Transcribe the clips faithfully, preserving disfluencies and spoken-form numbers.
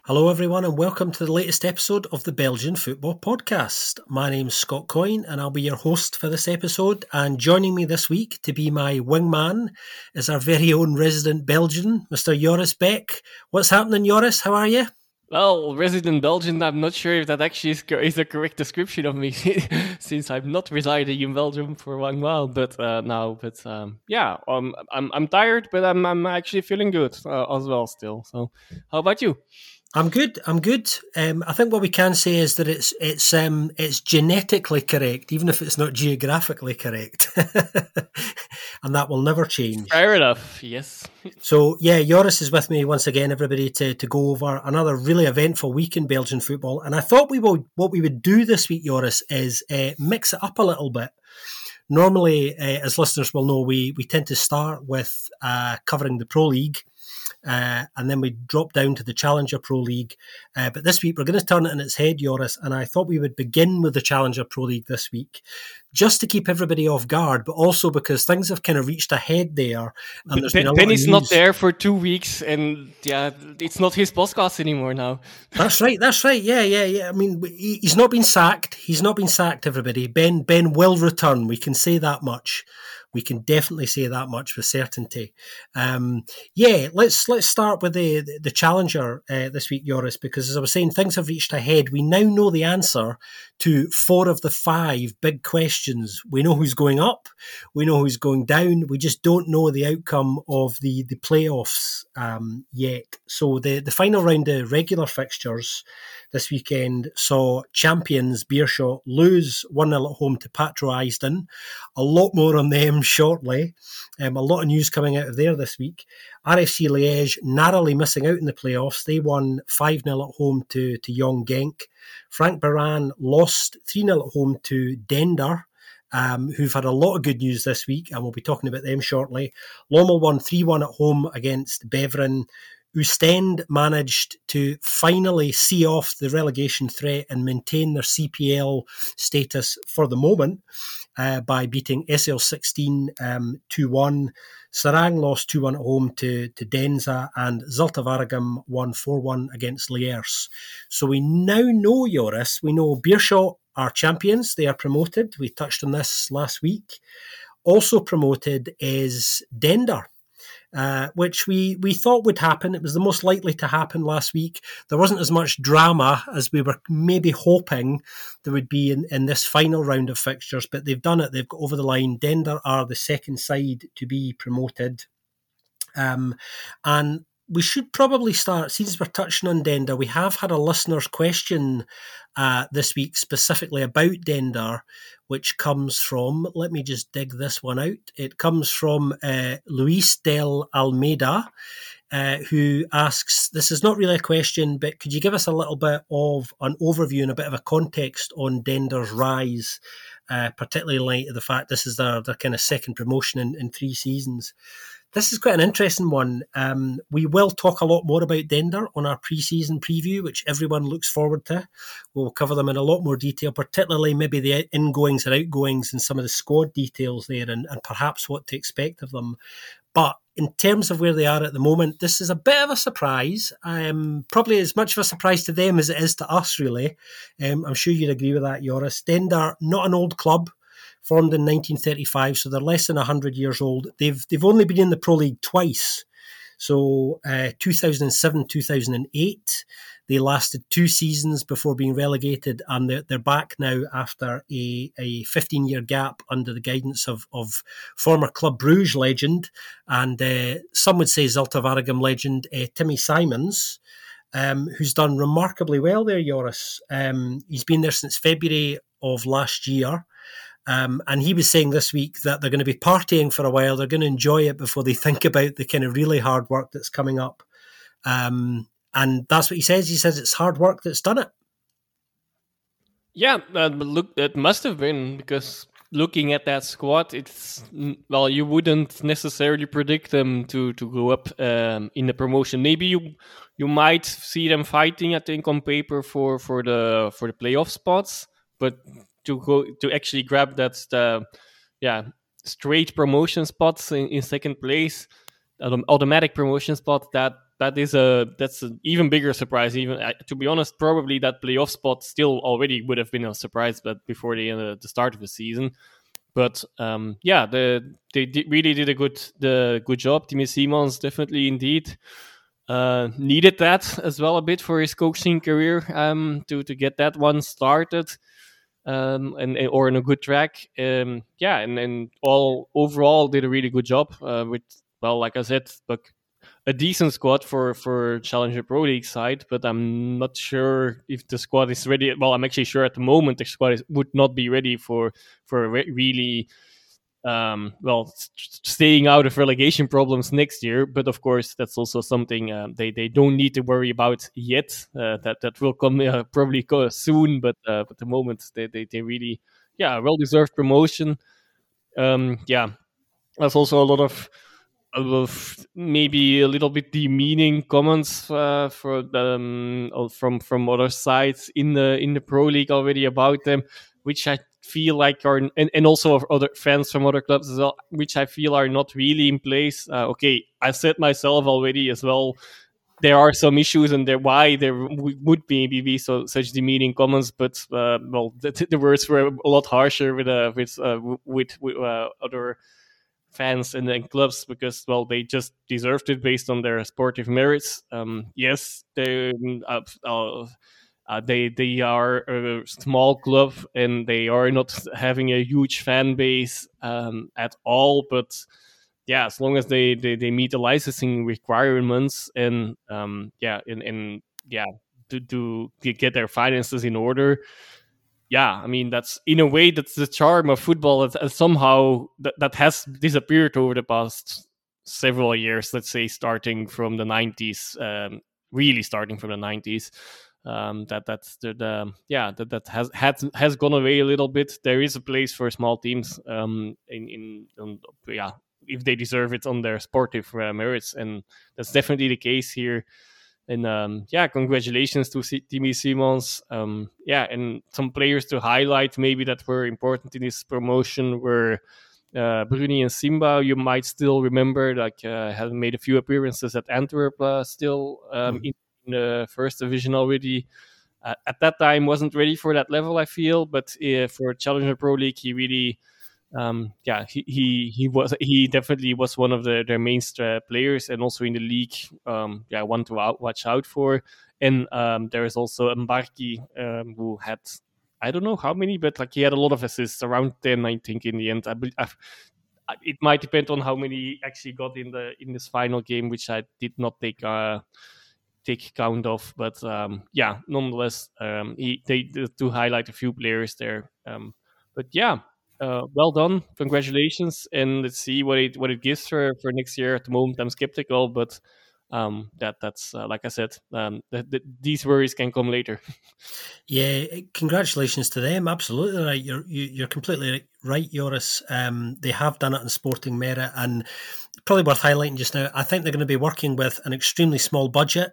Hello, everyone, and welcome to the latest episode of the Belgian Football Podcast. My name's Scott Coyne, and I'll be your host for this episode. And joining me this week to be my wingman is our very own resident Belgian, Mister Joris Beck. What's happening, Joris? How are you? Well, resident Belgian, I'm not sure if that actually is, co- is a correct description of me, since I've not resided in Belgium for one while. But uh, now, but um, yeah, um, I'm I'm tired, but I'm I'm actually feeling good uh, as well still. So, how about you? I'm good. I'm good. Um, I think what we can say is that it's it's um, it's genetically correct, even if it's not geographically correct, and that will never change. Fair enough. Yes. So yeah, Joris is with me once again, everybody, to to go over another really eventful week in Belgian football. And I thought we would what we would do this week, Joris, is uh, mix it up a little bit. Normally, uh, as listeners will know, we we tend to start with uh, covering the Pro League. Uh, and then we drop down to the Challenger Pro League. Uh, but this week, we're going to turn it on its head, Joris, and I thought we would begin with the Challenger Pro League this week, just to keep everybody off guard, but also because things have kind of reached a head there. And there's ben, been a Ben lot is of not news. there for two weeks, and yeah, it's not his podcast anymore now. That's right, that's right, yeah, yeah, yeah. I mean, he, he's not been sacked. He's not been sacked, everybody. Ben, Ben will return, we can say that much. We can definitely say that much with certainty. Um, yeah, let's let's start with the the, the challenger uh, this week, Joris, because as I was saying, things have reached a head. We now know the answer to four of the five big questions. We know who's going up, we know who's going down. We just don't know the outcome of the the playoffs um, yet. So the the final round of regular fixtures this weekend saw champions Beerschot lose one nil at home to Patro Eisden. A lot more on them shortly. Um, a lot of news coming out of there this week. R F C Liège narrowly missing out in the playoffs. They won five nil at home to, to Young Genk. Frank Baran lost three nil at home to Dender, um, who've had a lot of good news this week, and we'll be talking about them shortly. Lommel won three one at home against Beveren. Oostende managed to finally see off the relegation threat and maintain their C P L status for the moment uh, by beating S L sixteen um, two one. Sarang lost two one at home to, to Denza, and Zulte Waregem won four one against Liers. So we now know, Joris, we know Beerschot are champions. They are promoted. We touched on this last week. Also promoted is Dender. Uh, which we, we thought would happen. It was the most likely to happen last week. There wasn't as much drama as we were maybe hoping there would be in, in this final round of fixtures, but they've done it. They've got over the line. Dender are the second side to be promoted. Um, and we should probably start, since we're touching on Dender, we have had a listener's question uh, this week specifically about Dender, which comes from, let me just dig this one out. It comes from uh, Luis del Almeida, uh, who asks, this is not really a question, but could you give us a little bit of an overview and a bit of a context on Dender's rise, uh, particularly in light of the fact this is their, their kind of second promotion in, in three seasons? This is quite an interesting one. Um, we will talk a lot more about Dender on our pre-season preview, which everyone looks forward to. We'll cover them in a lot more detail, particularly maybe the ingoings and outgoings and some of the squad details there, and, and perhaps what to expect of them. But in terms of where they are at the moment, this is a bit of a surprise. Um, probably as much of a surprise to them as it is to us, really. Um, I'm sure you'd agree with that, Joris. Dender, not an old club. Formed in nineteen thirty-five, so they're less than one hundred years old. They've they've only been in the Pro League twice. So uh, two thousand seven, two thousand eight, they lasted two seasons before being relegated, and they're, they're back now after a, a fifteen-year gap under the guidance of, of former Club Brugge legend, and uh, some would say Zulte Waregem legend uh, Timmy Simons, um, who's done remarkably well there, Joris. Um, he's been there since February of last year. Um, and he was saying this week that they're going to be partying for a while. They're going to enjoy it before they think about the kind of really hard work that's coming up. Um, and that's what he says. He says it's hard work that's done it. Yeah, uh, but look, it must have been, because looking at that squad, it's, well, you wouldn't necessarily predict them to, to go up um, in the promotion. Maybe you you might see them fighting, I think, on paper for, for the for the playoff spots, but to go to actually grab that uh, yeah straight promotion spots in, in second place, um, automatic promotion spot, that that is a that's an even bigger surprise. Even uh, to be honest, probably that playoff spot still already would have been a surprise, but before the uh, the start of the season. But um, yeah, the, they did, really did a good the good job. Timmy Simons definitely indeed uh, needed that as well a bit for his coaching career um, to to get that one started. Um, and or in a good track, um, yeah, and, and all overall did a really good job uh, with, well, like I said, but a decent squad for for Challenger Pro League side, but I'm not sure if the squad is ready. Well, I'm actually sure at the moment the squad is, would not be ready for for re- really um, well st- staying out of relegation problems next year. But of course, that's also something uh, they they don't need to worry about yet. Uh, that that will come uh, probably go soon, but uh, at the moment they they, they really yeah well deserved promotion. Um, yeah, there's also a lot of of maybe a little bit demeaning comments uh, for um, from from other sides in the in the pro league already about them, which I feel like are and, and also of other fans from other clubs as well, which I feel are not really in place. Uh, okay, I said myself already as well. There are some issues, and there why there w- would maybe be so such demeaning comments, but uh, well, the, the words were a lot harsher with uh, with uh, with, with uh, other fans and, and clubs because well they just deserved it based on their sportive merits. Um, yes, they uh, uh, uh, they they are a small club and they are not having a huge fan base um, at all, but yeah, as long as they, they, they meet the licensing requirements and um, yeah and, and yeah to, to get their finances in order, yeah, I mean that's in a way that's the charm of football. That somehow that, that has disappeared over the past several years. Let's say starting from the nineties, um, really starting from the nineties. Um, that that's the, the yeah that that has had has gone away a little bit. There is a place for small teams um, in in um, yeah if they deserve it on their sportive uh, merits, and that's definitely the case here. And um, yeah, congratulations to C- Timmy Simons. Um, yeah, and some players to highlight maybe that were important in this promotion were uh, Bruni and Simba. You might still remember, like, uh, have made a few appearances at Antwerp uh, still um, Mm. in, in the first division already. Uh, at that time, wasn't ready for that level, I feel, but uh, for Challenger Pro League, he really um, yeah, he, he he was he definitely was one of the their main uh, players, and also in the league, um, yeah, one to out, watch out for. And um, there is also Mbarki um, who had I don't know how many, but like he had a lot of assists, around ten, I think, in the end. I, bel- I've, I- it might depend on how many he actually got in the in this final game, which I did not take uh, take count of. But um, yeah, nonetheless, um, he they to highlight a few players there. Um, but yeah, uh, well done, congratulations, and let's see what it what it gives for for next year. At the moment, I'm skeptical, but um, that that's uh, like I said, um, the, the, these worries can come later. Yeah, congratulations to them. Absolutely right. You're you, you're completely right, Joris. Um, they have done it in sporting merit, and probably worth highlighting just now. I think they're going to be working with an extremely small budget.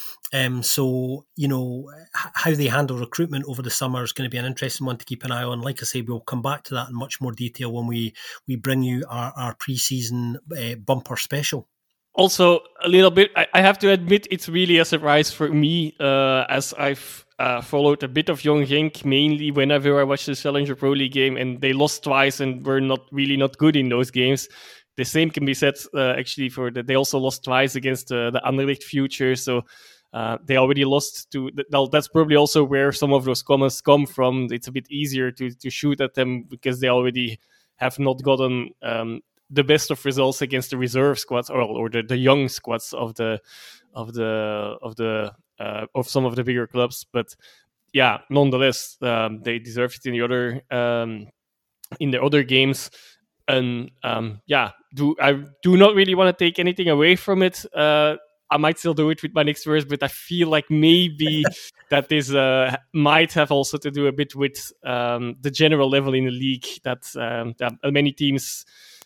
Um, so you know how they handle recruitment over the summer is going to be an interesting one to keep an eye on. Like I say, we'll come back to that in much more detail when we we bring you our, our pre-season uh, bumper special. Also, a little bit, I, I have to admit, it's really a surprise for me, uh, as I've uh, followed a bit of Young Genk, mainly whenever I watched the Challenger Pro League game, and they lost twice and were not really not good in those games. The same can be said uh, actually for that. They also lost twice against uh, the Anderlecht Future, so uh, they already lost to. That's probably also where some of those comments come from. It's a bit easier to to shoot at them because they already have not gotten um, the best of results against the reserve squads or, or the, the young squads of the of the of the uh, of some of the bigger clubs. But yeah, nonetheless, um, they deserve it in the other um, in the other games. And um, yeah, do I do not really want to take anything away from it. Uh, I might still do it with my next verse, but I feel like maybe that this uh, might have also to do a bit with um, the general level in the league. That, um, that many teams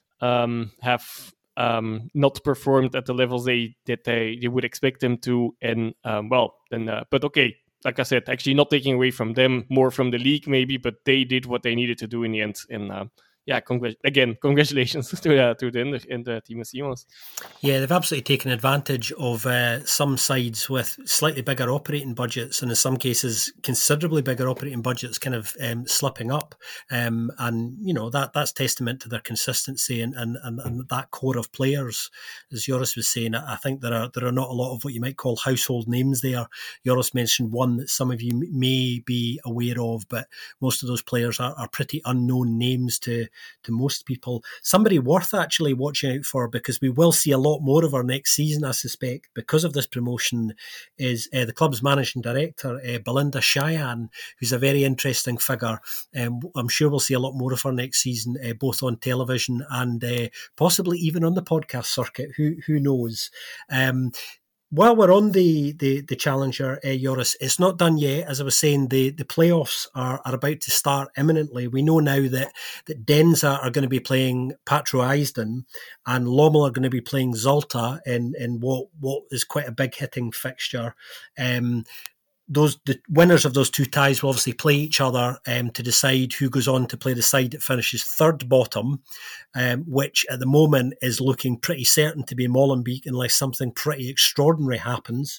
um, have um, not performed at the levels they that they, they would expect them to. And um, well, then, uh, but okay, like I said, actually not taking away from them, more from the league maybe, but they did what they needed to do in the end. And uh, yeah, congr- again, congratulations to uh, to the in the, in the team of Simons. Yeah, they've absolutely taken advantage of uh, some sides with slightly bigger operating budgets, and in some cases, considerably bigger operating budgets, kind of um, slipping up. Um, and you know that that's testament to their consistency and, and, and, and that core of players, as Joris was saying. I think there are there are not a lot of what you might call household names there. Joris mentioned one that some of you may be aware of, but most of those players are, are pretty unknown names to to most people. Somebody worth actually watching out for, because we will see a lot more of our next season, I suspect, because of this promotion, is uh, the club's managing director, uh, Belinda Cheyenne, who's a very interesting figure. Um, I'm sure we'll see a lot more of her next season, uh, both on television and uh, possibly even on the podcast circuit. Who who knows? Um, While we're on the the, the Challenger, uh, Joris, it's not done yet. As I was saying, the, the playoffs are, are about to start imminently. We know now that, that Denza are going to be playing Patro Eisden and Lommel are going to be playing Zolta in, in what, what is quite a big hitting fixture. Um, Those the winners of those two ties will obviously play each other um, to decide who goes on to play the side that finishes third bottom, um, which at the moment is looking pretty certain to be Molenbeek unless something pretty extraordinary happens.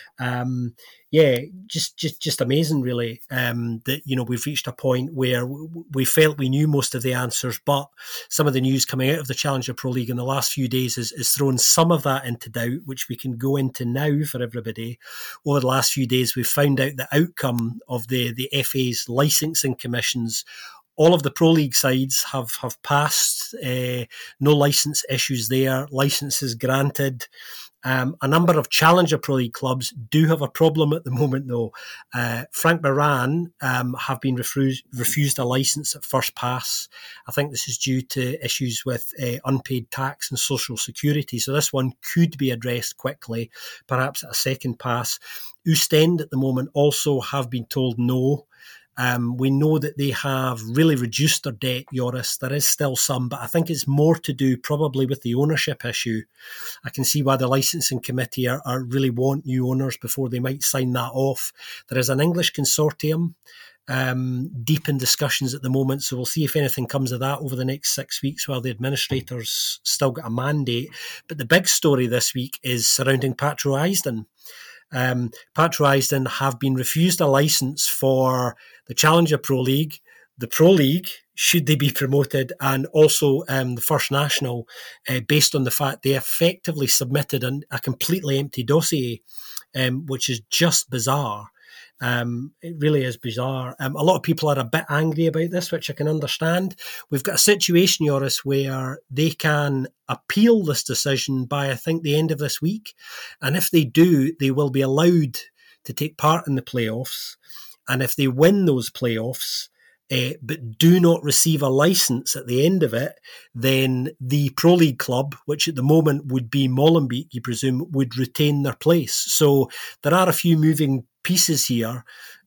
Um, yeah, just just just amazing, really. Um, that you know we've reached a point where we felt we knew most of the answers, but some of the news coming out of the Challenger Pro League in the last few days is, is thrown some of that into doubt, which we can go into now for everybody. Over the last few days, we've found out the outcome of the the F A's licensing commissions. All of the Pro League sides have have passed. Uh, no license issues there. Licenses granted. Um, a number of Challenger Pro League clubs do have a problem at the moment, though. Uh, Frank Moran um, have been refused, refused a licence at first pass. I think this is due to issues with uh, unpaid tax and social security. So this one could be addressed quickly, perhaps at a second pass. Ostend at the moment also have been told no. Um, we know that they have really reduced their debt, Joris. There is still some, but I think it's more to do probably with the ownership issue. I can see why the licensing committee are, are really want new owners before they might sign that off. There is an English consortium um, deep in discussions at the moment, so we'll see if anything comes of that over the next six weeks while the administrators still got a mandate. But the big story this week is surrounding Patro Eisden. Um, Patro Eisden have been refused a licence for the Challenger Pro League, the Pro League, should they be promoted, and also um, the First National, uh, based on the fact they effectively submitted an, a completely empty dossier, um, which is just bizarre. Um, it really is bizarre. Um, a lot of people are a bit angry about this, which I can understand. We've got a situation, Joris, where they can appeal this decision by, I think, the end of this week. And if they do, they will be allowed to take part in the playoffs. And if they win those playoffs, uh, but do not receive a licence at the end of it, then the Pro League club, which at the moment would be Molenbeek, you presume, would retain their place. So there are a few moving pieces here.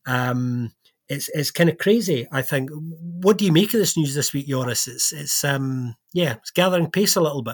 Um, it's it's kind of crazy, I think. What do you make of this news this week, Joris? It's it's um yeah, it's gathering pace a little bit.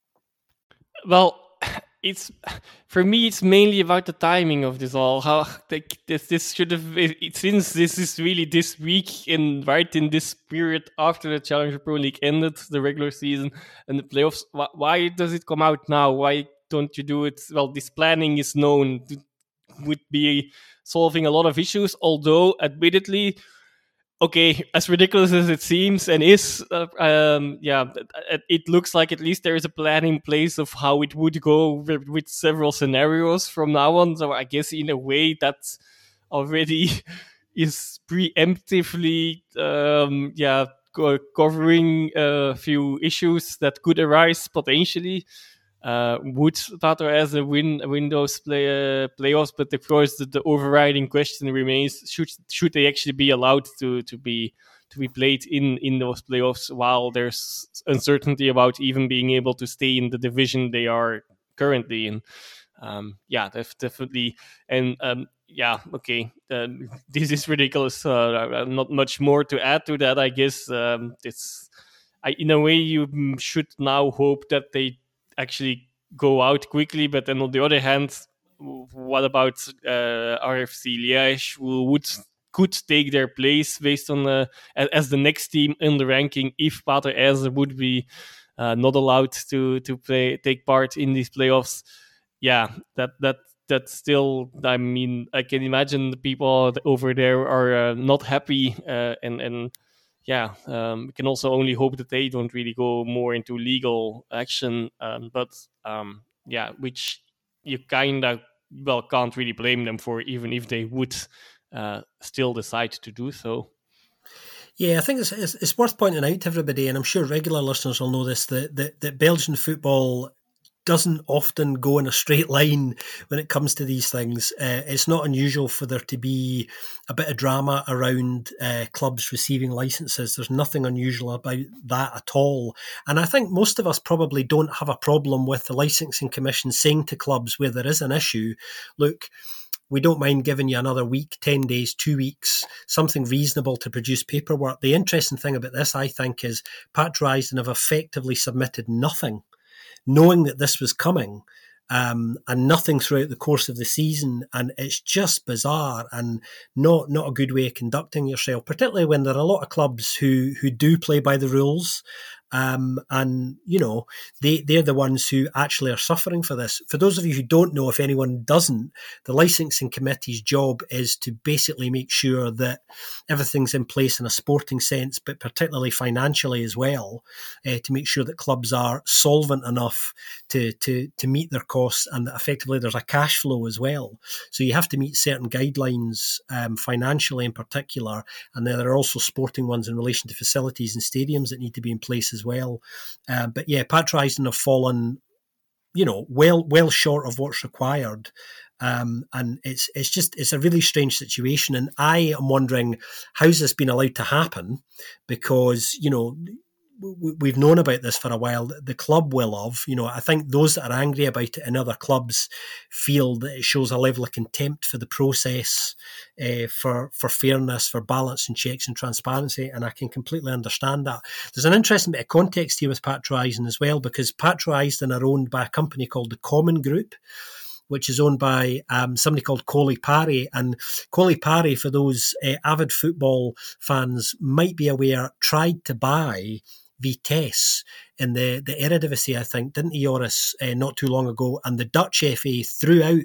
Well, it's for me. It's mainly about the timing of this all. How like, this this should have it, since this is really this week and right in this period after the Challenger Pro League ended, the regular season and the playoffs. Why, why does it come out now? Why don't you do it? Well, this planning is known to, would be solving a lot of issues. Although, admittedly, okay, as ridiculous as it seems and is, uh, um, yeah, it, it looks like at least there is a plan in place of how it would go with, with several scenarios from now on. So I guess in a way that's already is preemptively, um, yeah, co- covering a few issues that could arise potentially. Uh, would Pato as a win win those play, uh, playoffs? But of course, the, the overriding question remains: should should they actually be allowed to to be to be played in in those playoffs while there's uncertainty about even being able to stay in the division they are currently in? Um, yeah, def- definitely, and um, yeah, okay, uh, this is ridiculous. Uh, not much more to add to that, I guess. Um, it's I, in a way you should now hope that they actually go out quickly. But then on the other hand, what about uh, R F C Liège, who would could take their place based on the as the next team in the ranking if Pater Ezer would be uh, not allowed to to play take part in these playoffs. Yeah, that that that still, I mean, I can imagine the people over there are uh, not happy, uh, and and yeah, um, we can also only hope that they don't really go more into legal action. Um, but um, yeah, which you kind of well can't really blame them for, even if they would uh, still decide to do so. Yeah, I think it's, it's it's worth pointing out to everybody, and I'm sure regular listeners will know this, that that, that Belgian football doesn't often go in a straight line when it comes to these things. Uh, it's not unusual for there to be a bit of drama around uh, clubs receiving licenses. There's nothing unusual about that at all. And I think most of us probably don't have a problem with the licensing commission saying to clubs where there is an issue, look, we don't mind giving you another week, ten days, two weeks, something reasonable to produce paperwork. The interesting thing about this, I think, is Pat Risden have effectively submitted nothing, knowing that this was coming, um, and nothing throughout the course of the season. And it's just bizarre and not not a good way of conducting yourself, particularly when there are a lot of clubs who who do play by the rules. Um, and, you know, they, they're the ones who actually are suffering for this. For those of you who don't know, if anyone doesn't, the licensing committee's job is to basically make sure that everything's in place in a sporting sense, but particularly financially as well, uh, to make sure that clubs are solvent enough to, to, to meet their costs, and that effectively there's a cash flow as well. So you have to meet certain guidelines, um, financially in particular, and then there are also sporting ones in relation to facilities and stadiums that need to be in place as well. Um, but yeah, Pat Risden have fallen, you know, well well short of what's required. Um, and it's it's just, it's a really strange situation. And I am wondering, how's this been allowed to happen? Because, you know, we've known about this for a while. The club will have, you know, I think those that are angry about it in other clubs feel that it shows a level of contempt for the process, uh, for for fairness, for balance and checks and transparency, and I can completely understand that. There's an interesting bit of context here with Pat Risden as well, because Pat Risden are owned by a company called the Common Group, which is owned by um, somebody called Coley Parry. And Coley Parry, for those uh, avid football fans might be aware, tried to buy Vitesse in the, the Eredivisie, I think, didn't he, Joris, uh, not too long ago? And the Dutch F A threw out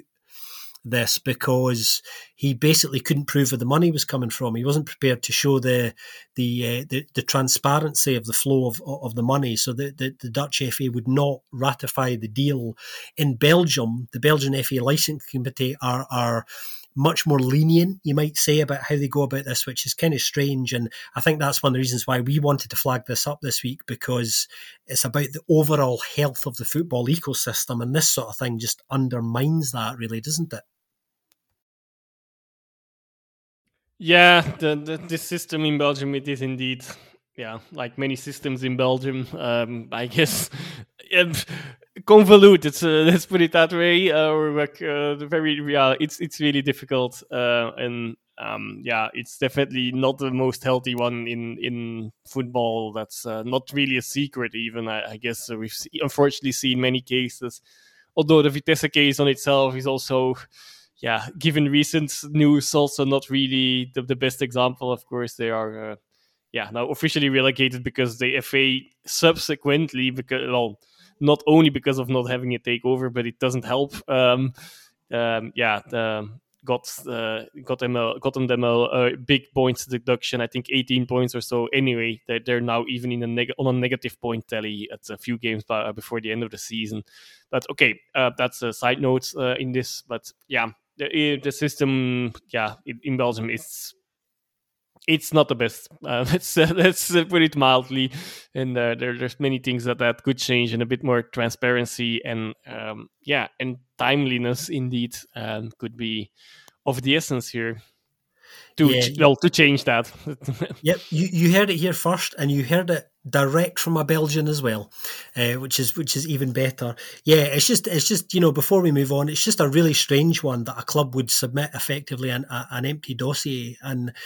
this because he basically couldn't prove where the money was coming from. He wasn't prepared to show the the uh, the, the transparency of the flow of of the money. So the, the, the Dutch F A would not ratify the deal. In Belgium, the Belgian F A licensing committee are are much more lenient, you might say, about how they go about this, which is kind of strange. And I think that's one of the reasons why we wanted to flag this up this week, because it's about the overall health of the football ecosystem, and this sort of thing just undermines that, really, doesn't it? Yeah, the, the this system in Belgium, it is indeed, yeah, like many systems in Belgium, um, I guess, convoluted. Uh, let's put it that way. Uh, or like uh, very, yeah, it's it's really difficult, uh, and um, yeah, it's definitely not the most healthy one in in football. That's uh, not really a secret, even. I, I guess uh, we've see, unfortunately seen many cases. Although the Vitesse case on itself is also, yeah, given recent news, also not really the, the best example. Of course, they are, uh, yeah, now officially relegated because the F A subsequently, because well, not only because of not having a takeover, but it doesn't help. Um, um, yeah, the, got uh, got them a, gotten them a, a big points deduction. I think eighteen points or so. Anyway, they're, they're now even in a neg- on a negative point tally at a few games by, before the end of the season. But okay, uh, that's a side note uh, in this. But yeah. The, the system, yeah, in, in Belgium, it's it's not the best. Uh, let's uh, let's uh, put it mildly. And uh, there, there's many things that, that could change, and a bit more transparency and um, yeah, and timeliness indeed um, could be of the essence here. To yeah, ch- well, to change that. Yep, you, you heard it here first, and you heard it direct from a Belgian as well, uh, which is which is even better. Yeah, it's just it's just you know, before we move on, it's just a really strange one that a club would submit effectively an a, an empty dossier, and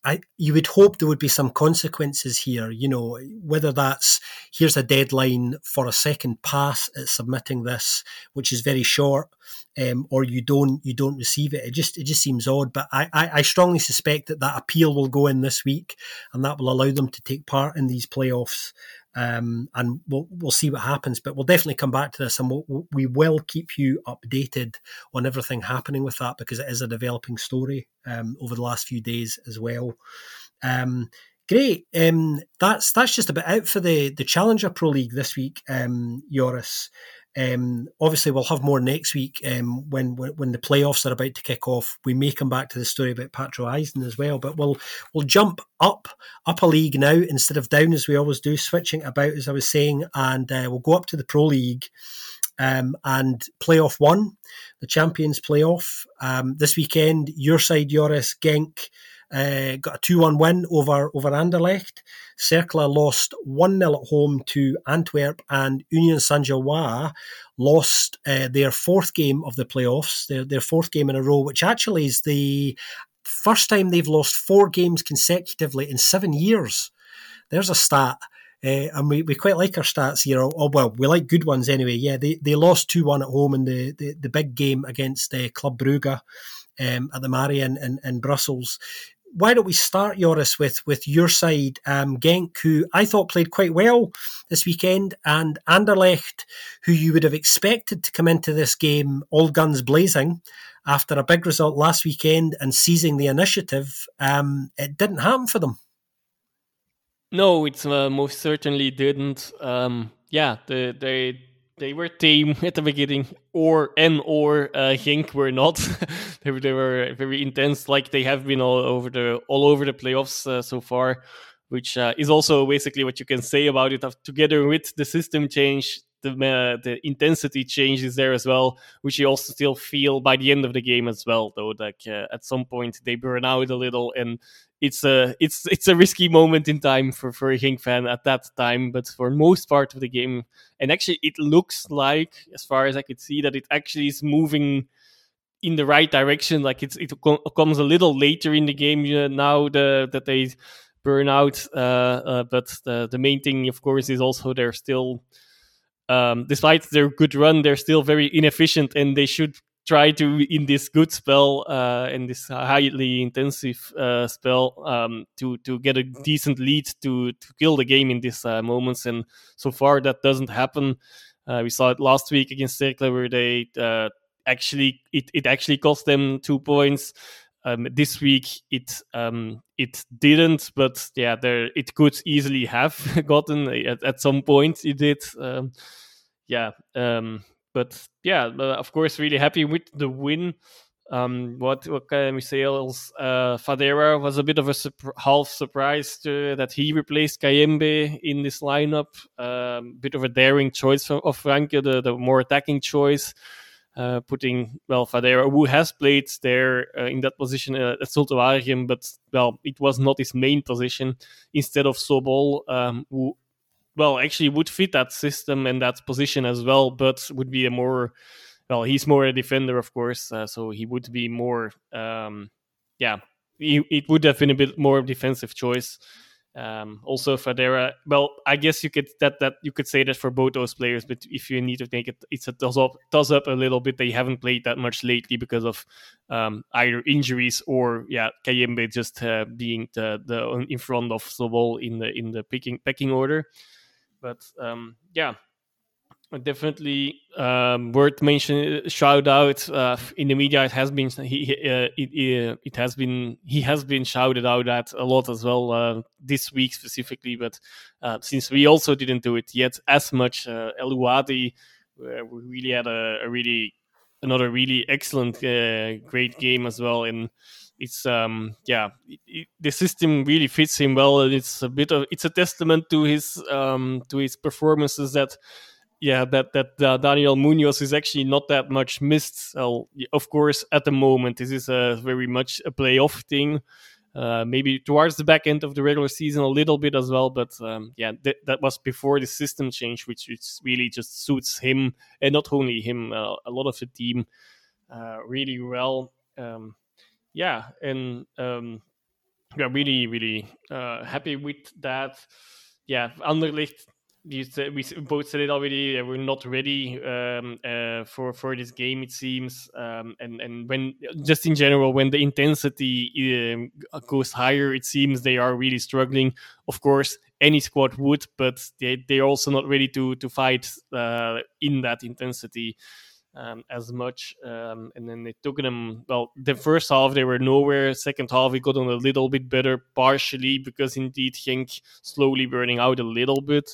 I, you would hope there would be some consequences here, you know, whether that's here's a deadline for a second pass at submitting this, which is very short, um, or you don't you don't receive it. It just it just seems odd. But I, I, I strongly suspect that that appeal will go in this week, and that will allow them to take part in these playoffs. Um, and we'll we'll see what happens, but we'll definitely come back to this, and we'll, we will keep you updated on everything happening with that, because it is a developing story um, over the last few days as well. Um, great. Um, that's that's just about it for the the Challenger Pro League this week, um, Joris. Um, obviously, we'll have more next week um, when, when when the playoffs are about to kick off. We may come back to the story about Patro Eisen as well, but we'll we'll jump up up a league now instead of down, as we always do, switching about, as I was saying, and uh, we'll go up to the Pro League um, and playoff one, the Champions Playoff. Um, this weekend, your side, Joris, Genk, Uh, got a two one win over, over Anderlecht. Cercle lost one nil at home to Antwerp, and Union Saint-Gilloise lost uh, their fourth game of the playoffs, their, their fourth game in a row, which actually is the first time they've lost four games consecutively in seven years. There's a stat. Uh, and we, we quite like our stats here. Oh, well, we like good ones anyway. Yeah, they, they lost two one at home in the, the, the big game against uh, Club Brugge um, at the Marion in, in Brussels. Why don't we start, Joris, with, with your side, um, Genk, who I thought played quite well this weekend, and Anderlecht, who you would have expected to come into this game all guns blazing after a big result last weekend and seizing the initiative. Um, it didn't happen for them. No, it uh, most certainly didn't. Um, yeah, the, they they were tame at the beginning, or and or uh, Genk were not. they, were, they were very intense, like they have been all over the all over the playoffs uh, so far, which uh, is also basically what you can say about it. Together with the system change, the uh, the intensity change is there as well, which you also still feel by the end of the game as well. Though, like uh, at some point they burn out a little, and it's a it's it's a risky moment in time for for a Genk fan at that time. But for most part of the game, and actually it looks like, as far as I could see, that it actually is moving in the right direction. Like it's it comes a little later in the game uh, now the, that they burn out. Uh, uh, but the the main thing, of course, is also they're still, um, despite their good run, they're still very inefficient, and they should try to, in this good spell, uh, in this highly intensive uh, spell, um, to to get a decent lead to to kill the game in these uh, moments. And so far, that doesn't happen. Uh, we saw it last week against Cercle, where they uh, actually it, it actually cost them two points. Um, this week it um, it didn't, but yeah, there it could easily have gotten at, at some point. It did, um, yeah. Um, but yeah, uh, of course, really happy with the win. Um, what what can we say else? Uh, Fadera was a bit of a sup- half surprise to, that he replaced Kayembe in this lineup. Um, bit of a daring choice of, of Franke, the, the more attacking choice. Uh, putting, well, Fadera, who has played there uh, in that position uh, at Zulte Waregem, but, well, it was not his main position, instead of Sobol, um, who, well, actually would fit that system and that position as well, but would be a more, well, he's more a defender, of course, uh, so he would be more, um, yeah, he, it would have been a bit more defensive choice. Um, also, Fadera. Well, I guess you could that that you could say that for both those players. But if you need to take it, it's a toss up, toss up a little bit. They haven't played that much lately because of um, either injuries or yeah, Kayembe just uh, being the, the in front of Sobol in the in the picking pecking order. But um, yeah. Definitely um, worth mentioning. Shout out uh, in the media. It has been he uh, it, it has been he has been shouted out at a lot as well uh, this week specifically. But uh, since we also didn't do it yet as much, uh, El Ouadi, uh, we really had a, a really another really excellent, uh, great game as well. And it's um yeah, it, it, the system really fits him well, and it's a bit of it's a testament to his um to his performances that. Yeah, that that uh, Daniel Munoz is actually not that much missed. Uh, of course, at the moment, this is a very much a playoff thing. Uh, maybe towards the back end of the regular season, a little bit as well. But um, yeah, th- that was before the system change, which, which really just suits him, and not only him, uh, a lot of the team uh, really well. Um, yeah, and um, we are really, really uh, happy with that. Yeah, Anderlecht, you said, we both said it already. Uh, we're not ready um, uh, for for this game, it seems. Um, and and when just in general, when the intensity um, goes higher, it seems they are really struggling. Of course, any squad would, but they they're also not ready to to fight uh, in that intensity um, as much. Um, and then it took them, well, the first half they were nowhere. Second half it got on a little bit better, partially because indeed Genk slowly burning out a little bit.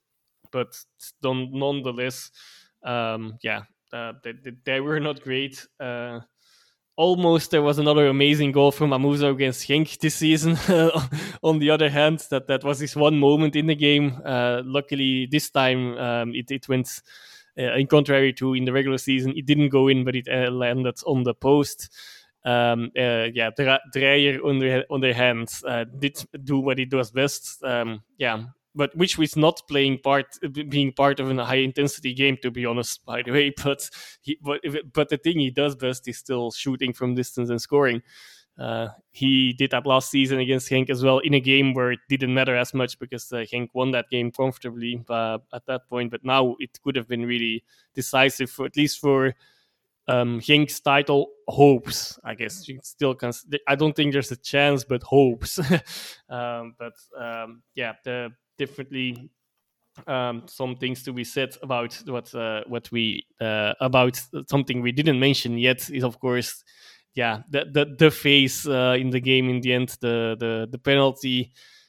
But nonetheless, um, yeah, uh, they, they were not great. Uh, almost there was another amazing goal from Amusa against Genk this season. On the other hand, that, that was this one moment in the game. Uh, luckily, this time um, it, it went uh, in contrary to in the regular season. It didn't go in, but it uh, landed on the post. Um, uh, yeah, Dreyer on the on their hands uh, did do what it does best. Um, yeah, but which was not playing part, being part of a high intensity game, to be honest. By the way, but he, but but the thing he does best is still shooting from distance and scoring. Uh, he did that last season against Genk as well, in a game where it didn't matter as much because uh, Genk won that game comfortably uh, at that point. But now it could have been really decisive, for, at least for um, Genk's title hopes. I guess you still can. I don't think there's a chance, but hopes. um, but um, yeah, the, definitely um, some things to be said about what uh, what we uh, about something we didn't mention yet is, of course, yeah, the the, the phase uh, in the game in the end, the the the penalty.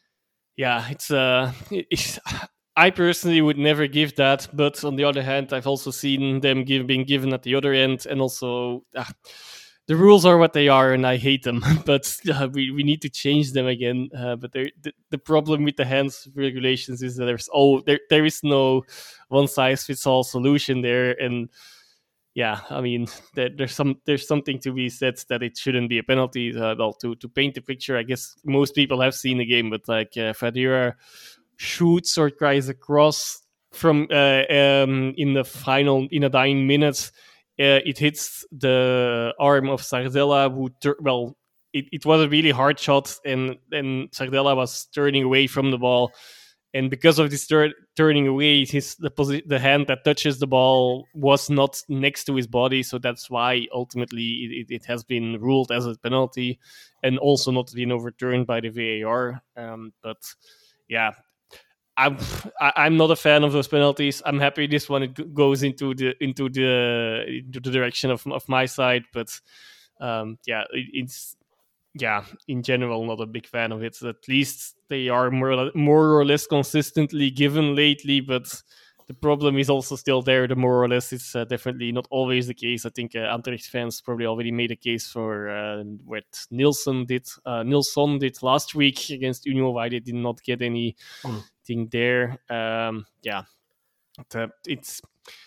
Yeah, it's uh, it's, I personally would never give that, but on the other hand, I've also seen them give, being given at the other end, and also uh, the rules are what they are, and I hate them. But uh, we we need to change them again. Uh, but the the problem with the hands regulations is that there's oh there there is no one size fits all solution there, and yeah, I mean, there, there's some there's something to be said that it shouldn't be a penalty. Uh, well, to to paint the picture, I guess most people have seen the game, but like uh, Fadira shoots or tries a cross from uh, um, in the final in a dying minute. Uh, it hits the arm of Sardella, who tur- well, it, it was a really hard shot, and and Sardella was turning away from the ball. And because of this tur- turning away, his the, posi- the hand that touches the ball was not next to his body, so that's why ultimately it, it has been ruled as a penalty, and also not been overturned by the V A R. Um, but yeah, I'm I'm not a fan of those penalties. I'm happy this one it goes into the into the into the direction of of my side, but um, yeah, it, it's yeah, in general, not a big fan of it. So at least they are more, more or less consistently given lately, but the problem is also still there. The more or less, it's uh, definitely not always the case. I think uh, Anderlecht fans probably already made a case for uh, what Nilsson did. Uh, Nilsson did last week against Union, why they did not get anything mm. there. Um, yeah, but, uh, it's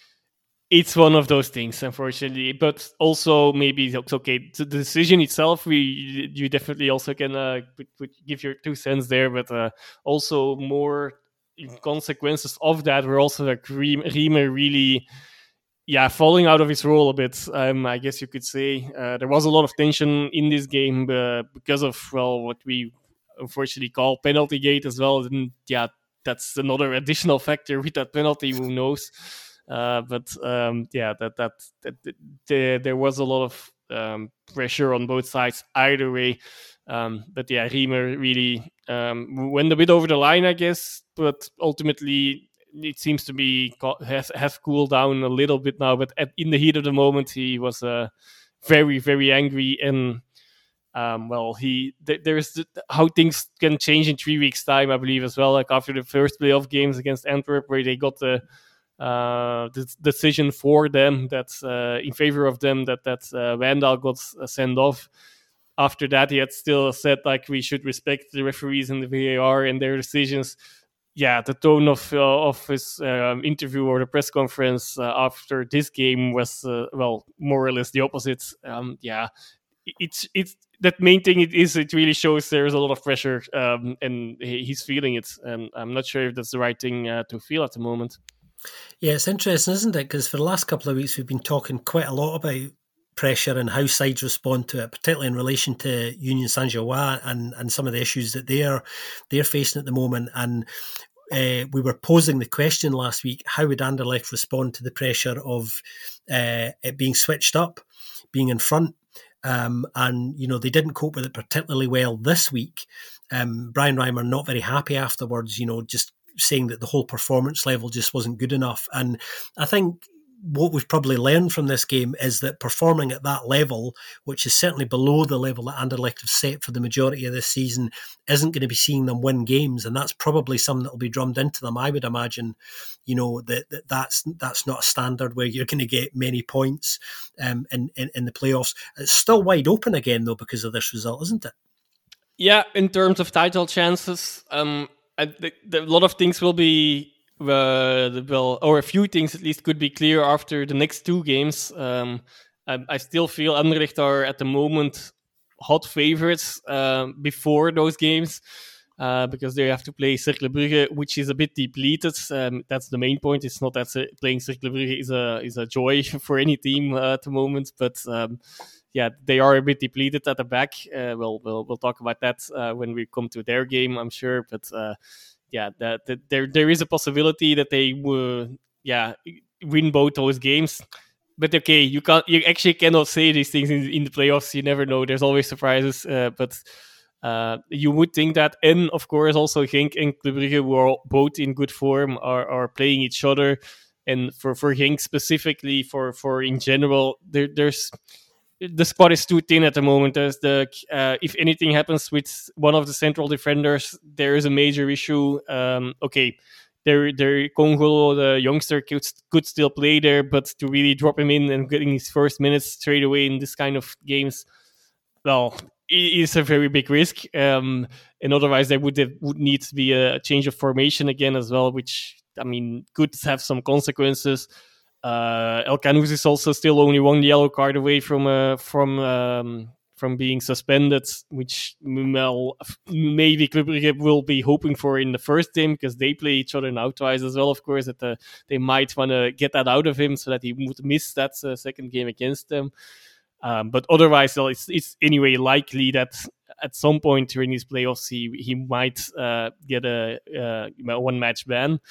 it's one of those things, unfortunately, but also maybe it's okay. So the decision itself, we you definitely also can uh, put, put, give your two cents there, but uh, also more consequences of that were also like Riemer really, yeah, falling out of his role a bit. Um, I guess you could say uh, there was a lot of tension in this game uh, because of well what we unfortunately call penalty gate as well. And yeah, that's another additional factor with that penalty. Who knows? Uh, but um, yeah, that, that that, that there, there was a lot of um, pressure on both sides either way. Um, but yeah, Riemer really um, went a bit over the line, I guess. But ultimately, it seems to be has has cooled down a little bit now. But at, in the heat of the moment, he was uh, very very angry, and um, well, he th- there's th- how things can change in three weeks' time, I believe, as well. Like after the first playoff games against Antwerp, where they got the uh, the decision for them that uh, in favor of them that that uh, Vandal got uh, sent off. After that, he had still said like we should respect the referees and the V A R and their decisions. Yeah, the tone of uh, of his uh, interview or the press conference uh, after this game was uh, well more or less the opposite. Um, yeah, it's it's that main thing. It is it really shows there's a lot of pressure um, and he's feeling it. And I'm not sure if that's the right thing uh, to feel at the moment. Yeah, it's interesting, isn't it? Because for the last couple of weeks, we've been talking quite a lot about pressure and how sides respond to it, particularly in relation to Union Saint-Gilloise and, and some of the issues that they're they're facing at the moment. And uh, we were posing the question last week: how would Anderlecht respond to the pressure of uh, it being switched up, being in front? Um, and you know, they didn't cope with it particularly well this week. Um, Brian Reimer not very happy afterwards. You know, just saying that the whole performance level just wasn't good enough. And I think what we've probably learned from this game is that performing at that level, which is certainly below the level that Anderlecht have set for the majority of this season, isn't going to be seeing them win games. And that's probably something that will be drummed into them, I would imagine. You know, that, that that's that's not a standard where you're going to get many points um, in, in, in the playoffs. It's still wide open again, though, because of this result, isn't it? Yeah, in terms of title chances, um, I think a lot of things will be, uh, well, or a few things at least could be clear after the next two games. Um, I, I still feel Anderlecht are at the moment hot favorites uh, before those games uh, because they have to play Cercle Brugge, which is a bit depleted. Um, that's the main point. It's not that playing Cercle Brugge is a is a joy for any team uh, at the moment, but. Um, Yeah, they are a bit depleted at the back. Uh, we'll we'll we'll talk about that uh, when we come to their game, I'm sure. But uh, yeah, that, that there there is a possibility that they will yeah win both those games. But okay, you can't you actually cannot say these things in, in the playoffs. You never know. There's always surprises. Uh, but uh, you would think that, and of course also Genk and Club Brugge, who are both in good form, are are playing each other. And for for Genk specifically, for for in general, there there's. The squad is too thin at the moment. There's the uh, if anything happens with one of the central defenders, there is a major issue. Um, okay, there, there, Congolo, the youngster, could, could still play there, but to really drop him in and getting his first minutes straight away in this kind of games, well, it is a very big risk. Um, and otherwise, there would have, would need to be a change of formation again as well, which I mean could have some consequences. Uh, El Canoes is also still only one yellow card away from uh, from um, from being suspended, which well, maybe Club Brugge will be hoping for in the first game because they play each other now twice as well. Of course, that uh, they might want to get that out of him so that he would miss that uh, second game against them. Um, but otherwise, well, it's it's anyway likely that at some point during his playoffs he he might uh, get a uh, one match ban.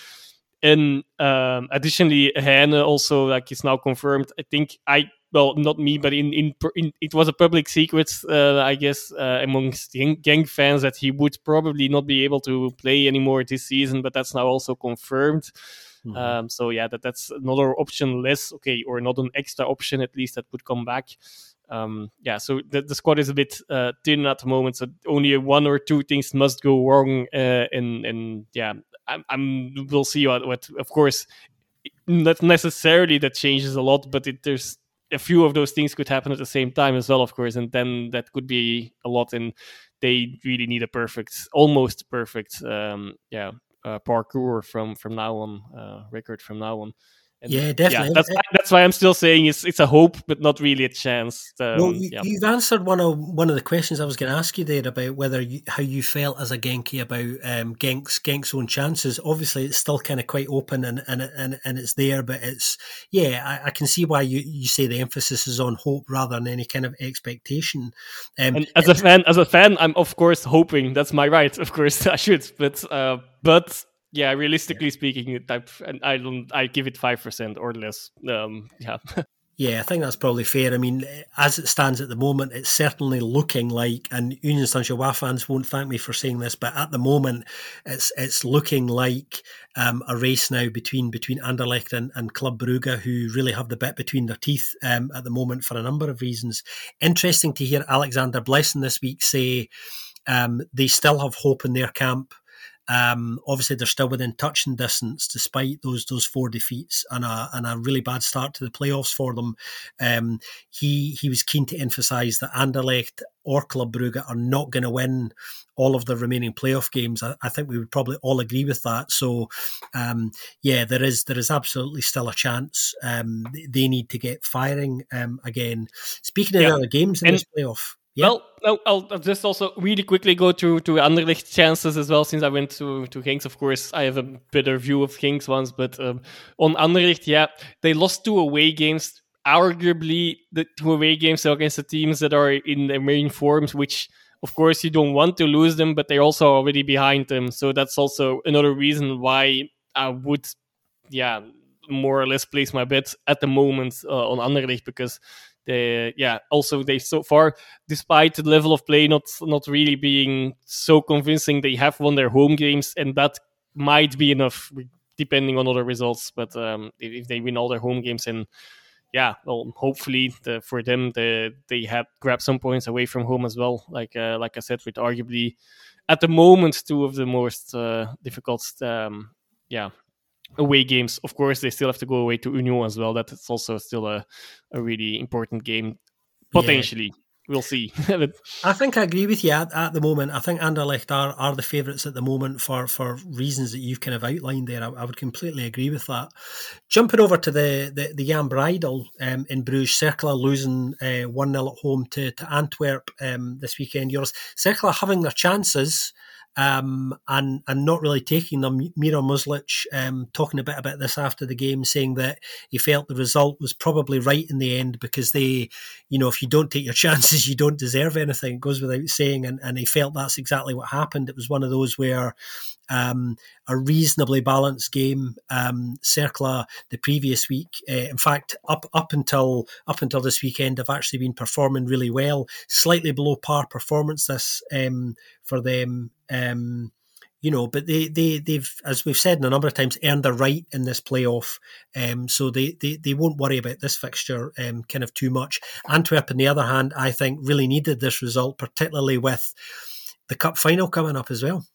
And um, additionally, Heine also like is now confirmed. I think I well not me, but in in, in it was a public secret, uh, I guess, uh, amongst Genk fans that he would probably not be able to play anymore this season. But that's now also confirmed. Mm-hmm. Um, so yeah, that that's another option less. Okay, or not an extra option at least that would come back. Um, yeah, so the, the squad is a bit uh, thin at the moment. So only one or two things must go wrong, uh, and and yeah. I'm, I'm. We'll see what, what. Of course, not necessarily that changes a lot, but it, there's a few of those things could happen at the same time as well, of course, and then that could be a lot. And they really need a perfect, almost perfect, um, yeah, uh, parkour from from now on, uh, record from now on. And yeah, definitely. Yeah, that's, that's why I'm still saying it's it's a hope, but not really a chance. Um, well, you, yeah. you've answered one of one of the questions I was going to ask you there about whether you, how you felt as a Genki about um, Genk's Genk's own chances. Obviously, it's still kind of quite open and and and, and it's there, but it's yeah, I, I can see why you, you say the emphasis is on hope rather than any kind of expectation. Um, and as a fan, as a fan, I'm of course hoping. That's my right. Of course, I should, but uh, but. Yeah, realistically yeah. speaking, I don't. I give it five percent or less. Um, yeah, yeah, I think that's probably fair. I mean, as it stands at the moment, it's certainly looking like, and Union Saint-Gilloise fans won't thank me for saying this, but at the moment, it's it's looking like um, a race now between between Anderlecht and, and Club Brugge, who really have the bit between their teeth um, at the moment for a number of reasons. Interesting to hear Alexander Blesson this week say um, they still have hope in their camp. Um, obviously, they're still within touching distance despite those those four defeats and a and a really bad start to the playoffs for them. Um, he he was keen to emphasise that Anderlecht or Club Brugge are not going to win all of the remaining playoff games. I, I think we would probably all agree with that. So, um, yeah, there is there is absolutely still a chance. Um, they need to get firing um, again. Speaking of yeah. other games in and- this playoff. Yeah. Well, I'll, I'll just also really quickly go to, to Anderlecht chances as well, since I went to, to Genk. Of course, I have a better view of Genk's ones, but um, on Anderlecht, yeah, they lost two away games. arguably the two away games are against the teams that are in their main forms, which of course you don't want to lose them, but they're also already behind them. So that's also another reason why I would, yeah, more or less place my bet at the moment uh, on Anderlecht, because they, yeah, also they so far, despite the level of play not not really being so convincing, they have won their home games, and that might be enough depending on other results. But um, if, if they win all their home games, and yeah, well, hopefully the, for them the, they had grabbed some points away from home as well. Like uh, like I said, with arguably at the moment two of the most uh, difficult, um, yeah, away games. Of course, they still have to go away to Union as well. That's also still a, a really important game, potentially. Yeah. We'll see. I think I agree with you at, at the moment. I think Anderlecht are, are the favourites at the moment for, for reasons that you've kind of outlined there. I, I would completely agree with that. Jumping over to the, the, the Jan Breidel um, in Bruges, Cercle losing uh, one nil at home to, to Antwerp um, this weekend. Yours, Cercle having their chances, Um, and and not really taking them. Miro Muslic um, talking a bit about this after the game, saying that he felt the result was probably right in the end because they, you know, if you don't take your chances, you don't deserve anything. It goes without saying, and, and he felt that's exactly what happened. It was one of those where um, a reasonably balanced game. Um, Cercle the previous week, uh, in fact, up up until up until this weekend, have actually been performing really well. Slightly below par performance this um, for them. Um, you know, but they, they, they've, as we've said a number of times, earned their right in this playoff. Um, so they, they, they won't worry about this fixture um, kind of too much. Antwerp, on the other hand, I think really needed this result, particularly with the cup final coming up as well.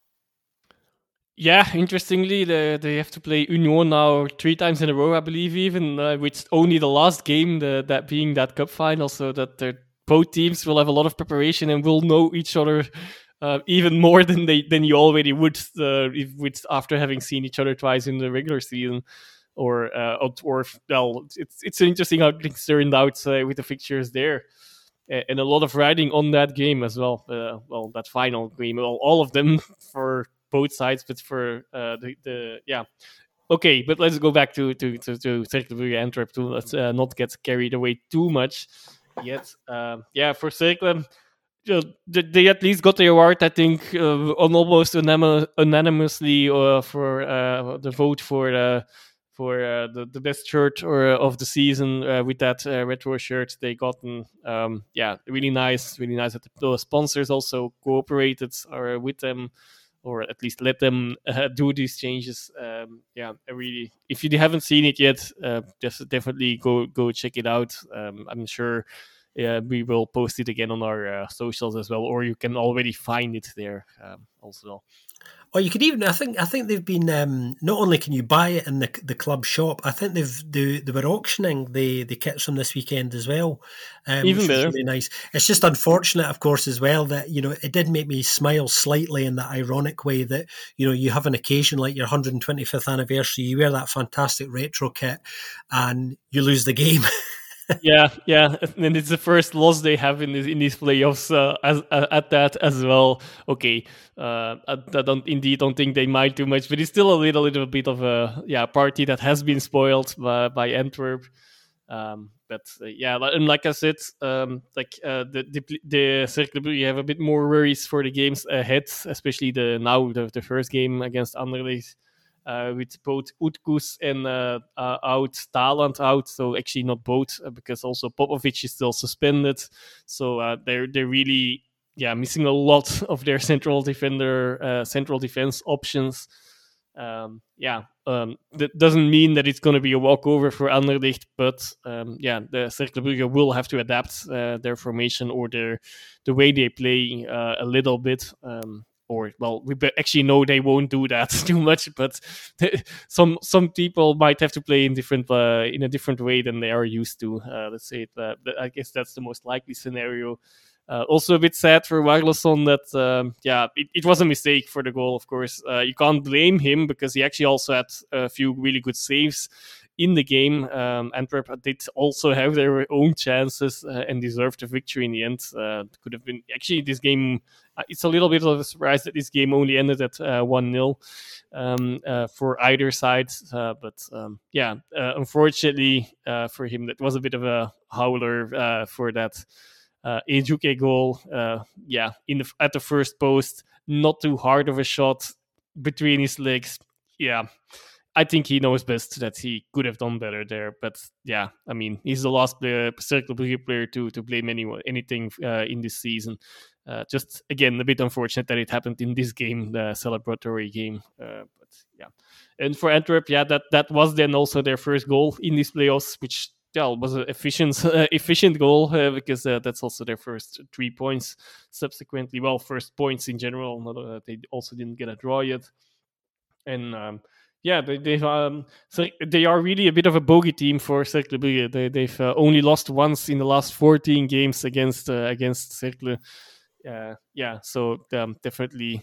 Yeah, interestingly, the, they have to play Union now three times in a row, I believe, even, uh, with only the last game, the, that being that cup final, so that both teams will have a lot of preparation and will know each other Uh, even more than they than you already would uh, if with after having seen each other twice in the regular season, or uh, or well, it's it's interesting how things turned out uh, with the fixtures there, uh, and a lot of riding on that game as well. Uh, well, that final game, well, all of them for both sides, but for uh, the the yeah. Okay, but let's go back to to to, to Cercle Brugge Antwerp to let's uh, not get carried away too much yet. Uh, yeah, for Cercle. Uh, they at least got the award, I think, uh, on almost unanim- unanimously uh, for uh, the vote for uh, for uh, the, the best shirt or, uh, of the season uh, with that uh, retro shirt they gotten. Um, yeah, really nice, really nice that the sponsors also cooperated or with them, or at least let them uh, do these changes. Um, yeah, I really, if you haven't seen it yet, uh, just definitely go go check it out. Um, I'm sure. Yeah, we will post it again on our uh, socials as well, or you can already find it there um, also. Or you could even, I think, I think they've been. Um, not only can you buy it in the the club shop, I think they've they, they were auctioning the the kits from this weekend as well. Um, even which better, was really nice. It's just unfortunate, of course, as well that you know it did make me smile slightly in that ironic way that you know you have an occasion like your one hundred twenty-fifth anniversary, you wear that fantastic retro kit, and you lose the game. yeah, yeah, and it's the first loss they have in this, in these playoffs uh, as, uh, at that as well. Okay, uh, I, I don't indeed don't think they might do much, but it's still a little little bit of a yeah party that has been spoiled by, by Antwerp. Um, but uh, yeah, and like I said, um, like uh, the the, the Cercle Brugge have a bit more worries for the games ahead, especially the now the, the first game against Anderlecht. Uh, with both Utkus and uh, uh, out, Thaland out. So actually not both, uh, because also Popovic is still suspended. So uh, they're they're really yeah missing a lot of their central defender, uh, central defense options. Um, yeah, um, that doesn't mean that it's going to be a walkover for Anderlecht, but um, yeah, the Cercle Brugge will have to adapt uh, their formation or their the way they play uh, a little bit. Um, Or well, we actually know they won't do that too much, but some some people might have to play in different uh, in a different way than they are used to. Uh, let's say it. Uh, I guess that's the most likely scenario. Uh, also a bit sad for Warleson that um, yeah, it, it was a mistake for the goal. Of course, uh, you can't blame him because he actually also had a few really good saves in the game. Um, Antwerp did also have their own chances uh, and deserved a victory in the end. Uh, could have been actually this game. Uh, it's a little bit of a surprise that this game only ended at uh, one nil um, uh, for either side. Uh, but um, yeah, uh, unfortunately uh, for him, that was a bit of a howler uh, for that uh, Ejuke goal. Uh, yeah, in the, at the first post, not too hard of a shot between his legs. Yeah, I think he knows best that he could have done better there. But yeah, I mean, he's the last player, Cercle Brugge player to to blame anyone, anything uh, in this season. Uh, just again, a bit unfortunate that it happened in this game, the celebratory game. Uh, but yeah, and for Antwerp, yeah, that that was then also their first goal in these playoffs, which yeah was an efficient uh, efficient goal uh, because uh, that's also their first three points. Subsequently, well, first points in general. Not, uh, they also didn't get a draw yet, and. Um, Yeah, they they um so they are really a bit of a bogey team for Cercle Brugge. They they've uh, only lost once in the last fourteen games against uh, against Cercle. Uh, yeah, so um, definitely,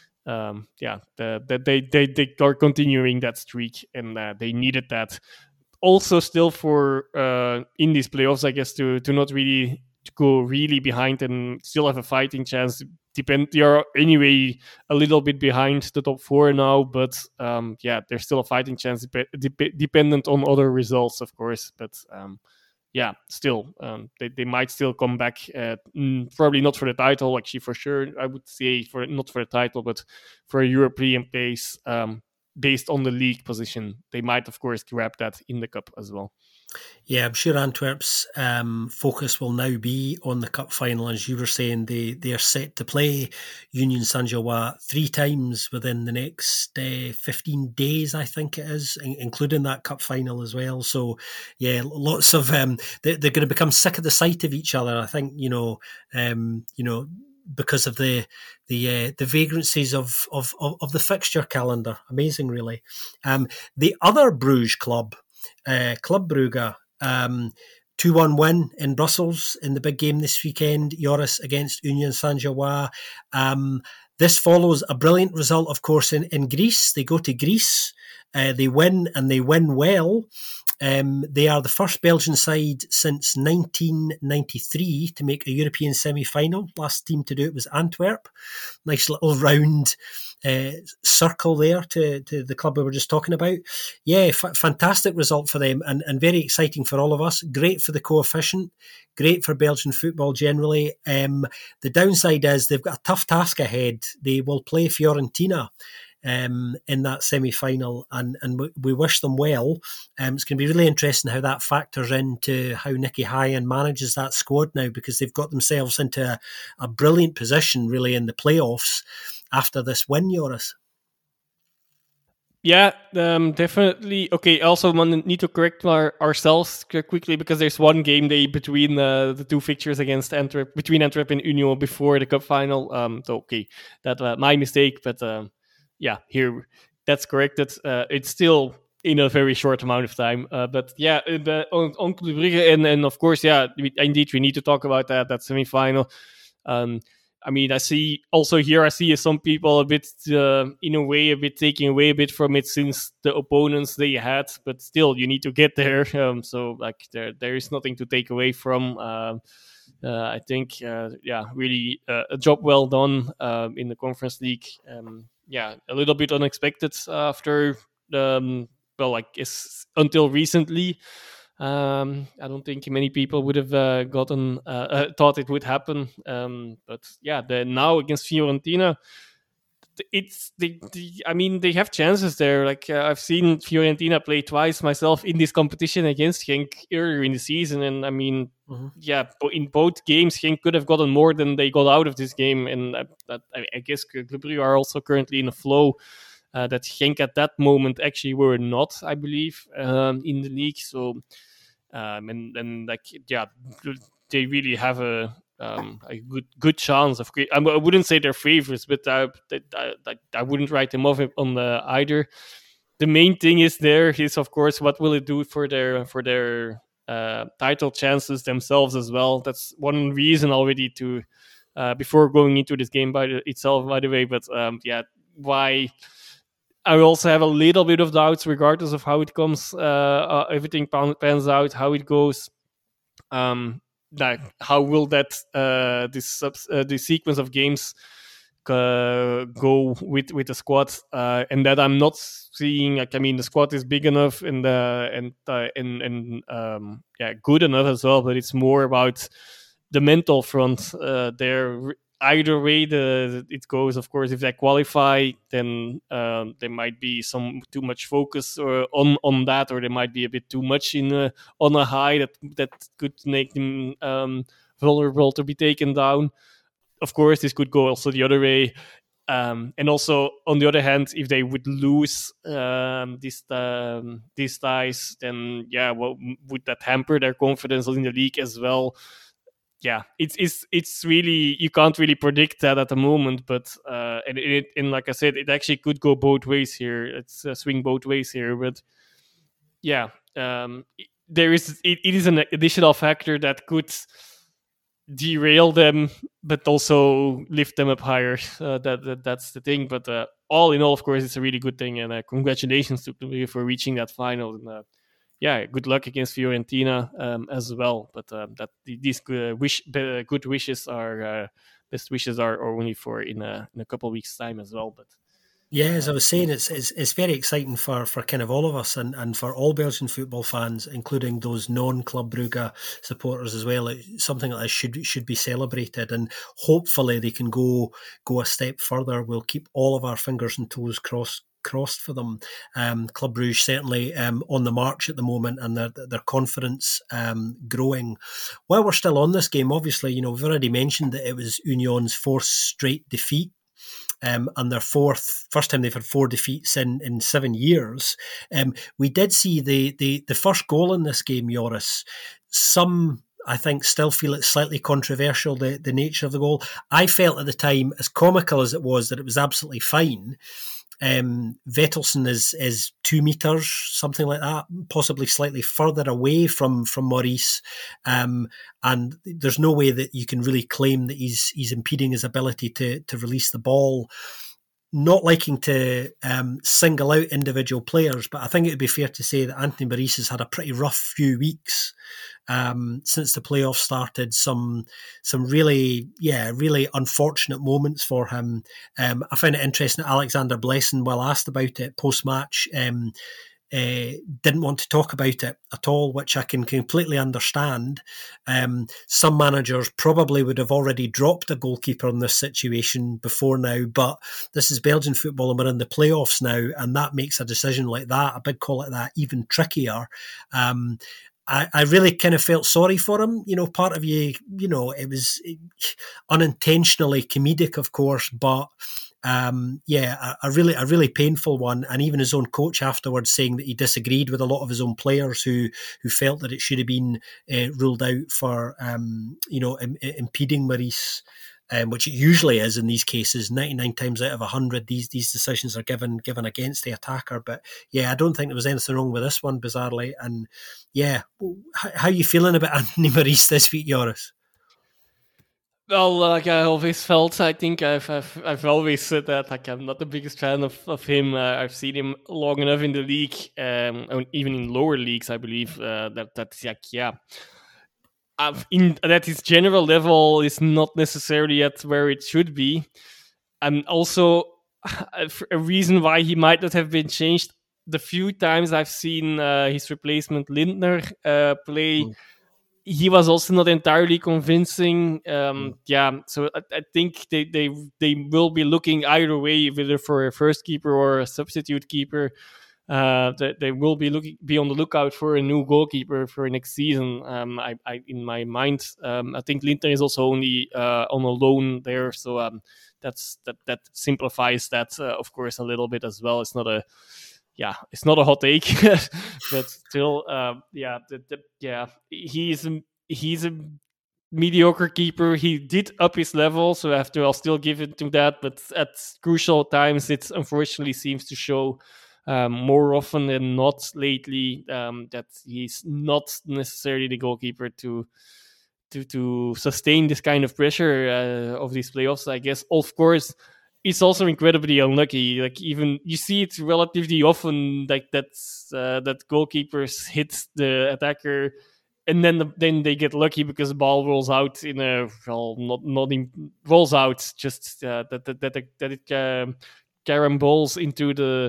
um, yeah, the, the, they they they are continuing that streak, and uh, they needed that. Also, still for uh, in these playoffs, I guess to to not really to go really behind and still have a fighting chance. Depend they are anyway a little bit behind the top four now, but um, yeah, there's still a fighting chance dep- dep- dependent on other results, of course. But um, yeah, still um, they they might still come back. Uh, mm, probably not for the title, actually for sure. I would say for not for the title, but for a European place. Um, based on the league position, they might of course grab that in the cup as well. Yeah, I'm sure Antwerp's um, focus will now be on the cup final. As you were saying, they, they are set to play Union Saint-Gilloise three times within the next uh, fifteen days, I think it is, in- including that cup final as well. So, yeah, lots of um, they, they're going to become sick of the sight of each other. I think you know, um, you know. because of the the uh, the vagrancies of, of of of the fixture calendar. Amazing, really. Um, the other Bruges club, uh, Club Brugge, um, two one win in Brussels in the big game this weekend, Joris against Union Saint-Gilloise. Um, this follows a brilliant result, of course, in, in Greece. They go to Greece, uh, they win, and they win well. Um, they are the first Belgian side since nineteen ninety-three to make a European semi-final. Last team to do it was Antwerp. Nice little round uh, circle there to, to the club we were just talking about. Yeah, f- fantastic result for them, and, and very exciting for all of us. Great for the coefficient. Great for Belgian football generally. Um, the downside is they've got a tough task ahead. They will play Fiorentina Um, in that semi-final, and, and we, we wish them well. Um, it's going to be really interesting how that factors into how Nicky Hyen manages that squad now, because they've got themselves into a, a brilliant position really in the playoffs after this win, Joris. Yeah, um, definitely. Okay, also need to correct our, ourselves quickly, because there's one game day between uh, the two fixtures against Antwerp, between Antwerp and Union before the cup final. Um, so okay, that uh, my mistake, but um, yeah, here that's corrected. Uh, it's still in a very short amount of time, uh, but yeah, the, on, on Club Brugge, and and of course, yeah, we, indeed, we need to talk about that that semi-final. Um, I mean, I see also here, I see some people a bit, uh, in a way, a bit taking away a bit from it since the opponents they had, but still, you need to get there. Um, so, like, there, there is nothing to take away from. Uh, uh, I think, uh, yeah, really uh, a job well done um, in the Conference League. Um, yeah, a little bit unexpected after, um, well, like, it's until recently. Um, I don't think many people would have uh, gotten uh, uh, thought it would happen. Um, but yeah, the, now against Fiorentina, it's the, the I mean, they have chances there. Like uh, I've seen Fiorentina play twice myself in this competition against Genk earlier in the season, and I mean, mm-hmm. yeah, in both games, Genk could have gotten more than they got out of this game, and uh, that, I, I guess Club Brugge are also currently in a flow. Uh, that Genk at that moment actually were not, I believe, um, in the league. So, um, and and like yeah, they really have a um, a good good chance of. I wouldn't say they're favorites, but I, I, I, I wouldn't write them off on the either. The main thing is there is, of course, what will it do for their for their uh, title chances themselves as well. That's one reason already to uh, before going into this game by the, itself, by the way. But um, yeah, why? I also have a little bit of doubts, regardless of how it comes, uh, uh, everything pans out, how it goes. Um, like how will that uh, this subs- uh, this sequence of games uh, go with with the squad? Uh, and that I'm not seeing. Like, I mean, the squad is big enough and uh, and uh, and and um, yeah, good enough as well. But it's more about the mental front. Uh, there, either way the it goes. Of course, if they qualify, then um, there might be some too much focus or on on that, or there might be a bit too much in a, on a high that that could make them um, vulnerable to be taken down. Of course, this could go also the other way. Um, and also, on the other hand, if they would lose um, these um, these ties, then yeah, well, would that hamper their confidence in the league as well? Yeah, it's it's it's really, you can't really predict that at the moment, but uh, and it and like I said, it actually could go both ways here. It's uh, swing both ways here, but yeah, um, there is it, it is an additional factor that could derail them, but also lift them up higher. Uh, that, that that's the thing. But uh, all in all, of course, it's a really good thing, and uh, congratulations to you for reaching that final. And uh, yeah, good luck against Fiorentina um, as well. But uh, that these good wish good wishes are uh, best wishes are only for in a in a couple of weeks time as well. But yeah, as I was saying, it's it's, it's very exciting for, for kind of all of us and, and for all Belgian football fans, including those non-Club Brugge supporters as well. It's something like this should should be celebrated, and hopefully they can go go a step further. We'll keep all of our fingers and toes crossed crossed for them. Um, Club Brugge certainly um, on the march at the moment, and their their confidence um, growing. While we're still on this game, obviously, you know, we've already mentioned that it was Union's fourth straight defeat. Um, and their fourth, first time they've had four defeats in, in seven years. Um, we did see the, the the first goal in this game, Joris. Some, I think, still feel it's slightly controversial, the, the nature of the goal. I felt at the time, as comical as it was, that it was absolutely fine. Um, Vettelson is is two meters, something like that, possibly slightly further away from from Maurice, um, and there's no way that you can really claim that he's he's impeding his ability to to release the ball. Not liking to um, single out individual players, but I think it would be fair to say that Anthony Maurice has had a pretty rough few weeks um, since the playoffs started. Some some really, yeah, really unfortunate moments for him. Um, I found it interesting that Alexander Blesson, while asked about it post-match, um, Uh, didn't want to talk about it at all, which I can completely understand. Um, some managers probably would have already dropped a goalkeeper in this situation before now, but this is Belgian football and we're in the playoffs now, and that makes a decision like that, a big call like that, even trickier. Um, I, I really kind of felt sorry for him. You know, part of you, you know, it was unintentionally comedic, of course, but Um, yeah, a, a really a really painful one, and even his own coach afterwards saying that he disagreed with a lot of his own players who who felt that it should have been uh, ruled out for um, you know im- impeding Maurice, um, which it usually is in these cases. ninety-nine times out of one hundred, these these decisions are given given against the attacker. But yeah, I don't think there was anything wrong with this one, bizarrely. And yeah, how, how are you feeling about Anthony Maurice this week, Joris? Well, like I always felt, I think I've I've, I've always said that like I'm not the biggest fan of of him. Uh, I've seen him long enough in the league, um, even in lower leagues, I believe. Uh, that that's like yeah, I've in that his general level is not necessarily at where it should be, and also a reason why he might not have been changed. The few times I've seen uh, his replacement Lindner uh, play. Mm. He was also not entirely convincing. Um, yeah, so I, I think they, they they will be looking either way, whether for a first keeper or a substitute keeper. Uh, they, they will be looking be on the lookout for a new goalkeeper for next season. Um, I, I in my mind, um, I think Lindner is also only uh, on a loan there, so um, that's that that simplifies that uh, of course a little bit as well. It's not a Yeah, it's not a hot take, but still, um, yeah, the, the, yeah, he's a, he's a mediocre keeper. He did up his level, so I have to, I'll still give it to that. But at crucial times, it unfortunately seems to show um, more often than not lately um, that he's not necessarily the goalkeeper to to to sustain this kind of pressure uh, of these playoffs. I guess, of course. it's also incredibly unlucky. Like even you see it relatively often, like that's uh, that goalkeepers hit the attacker, and then the, then they get lucky because the ball rolls out in a well, not not in, rolls out just uh, that that that that it um, caramboles into the.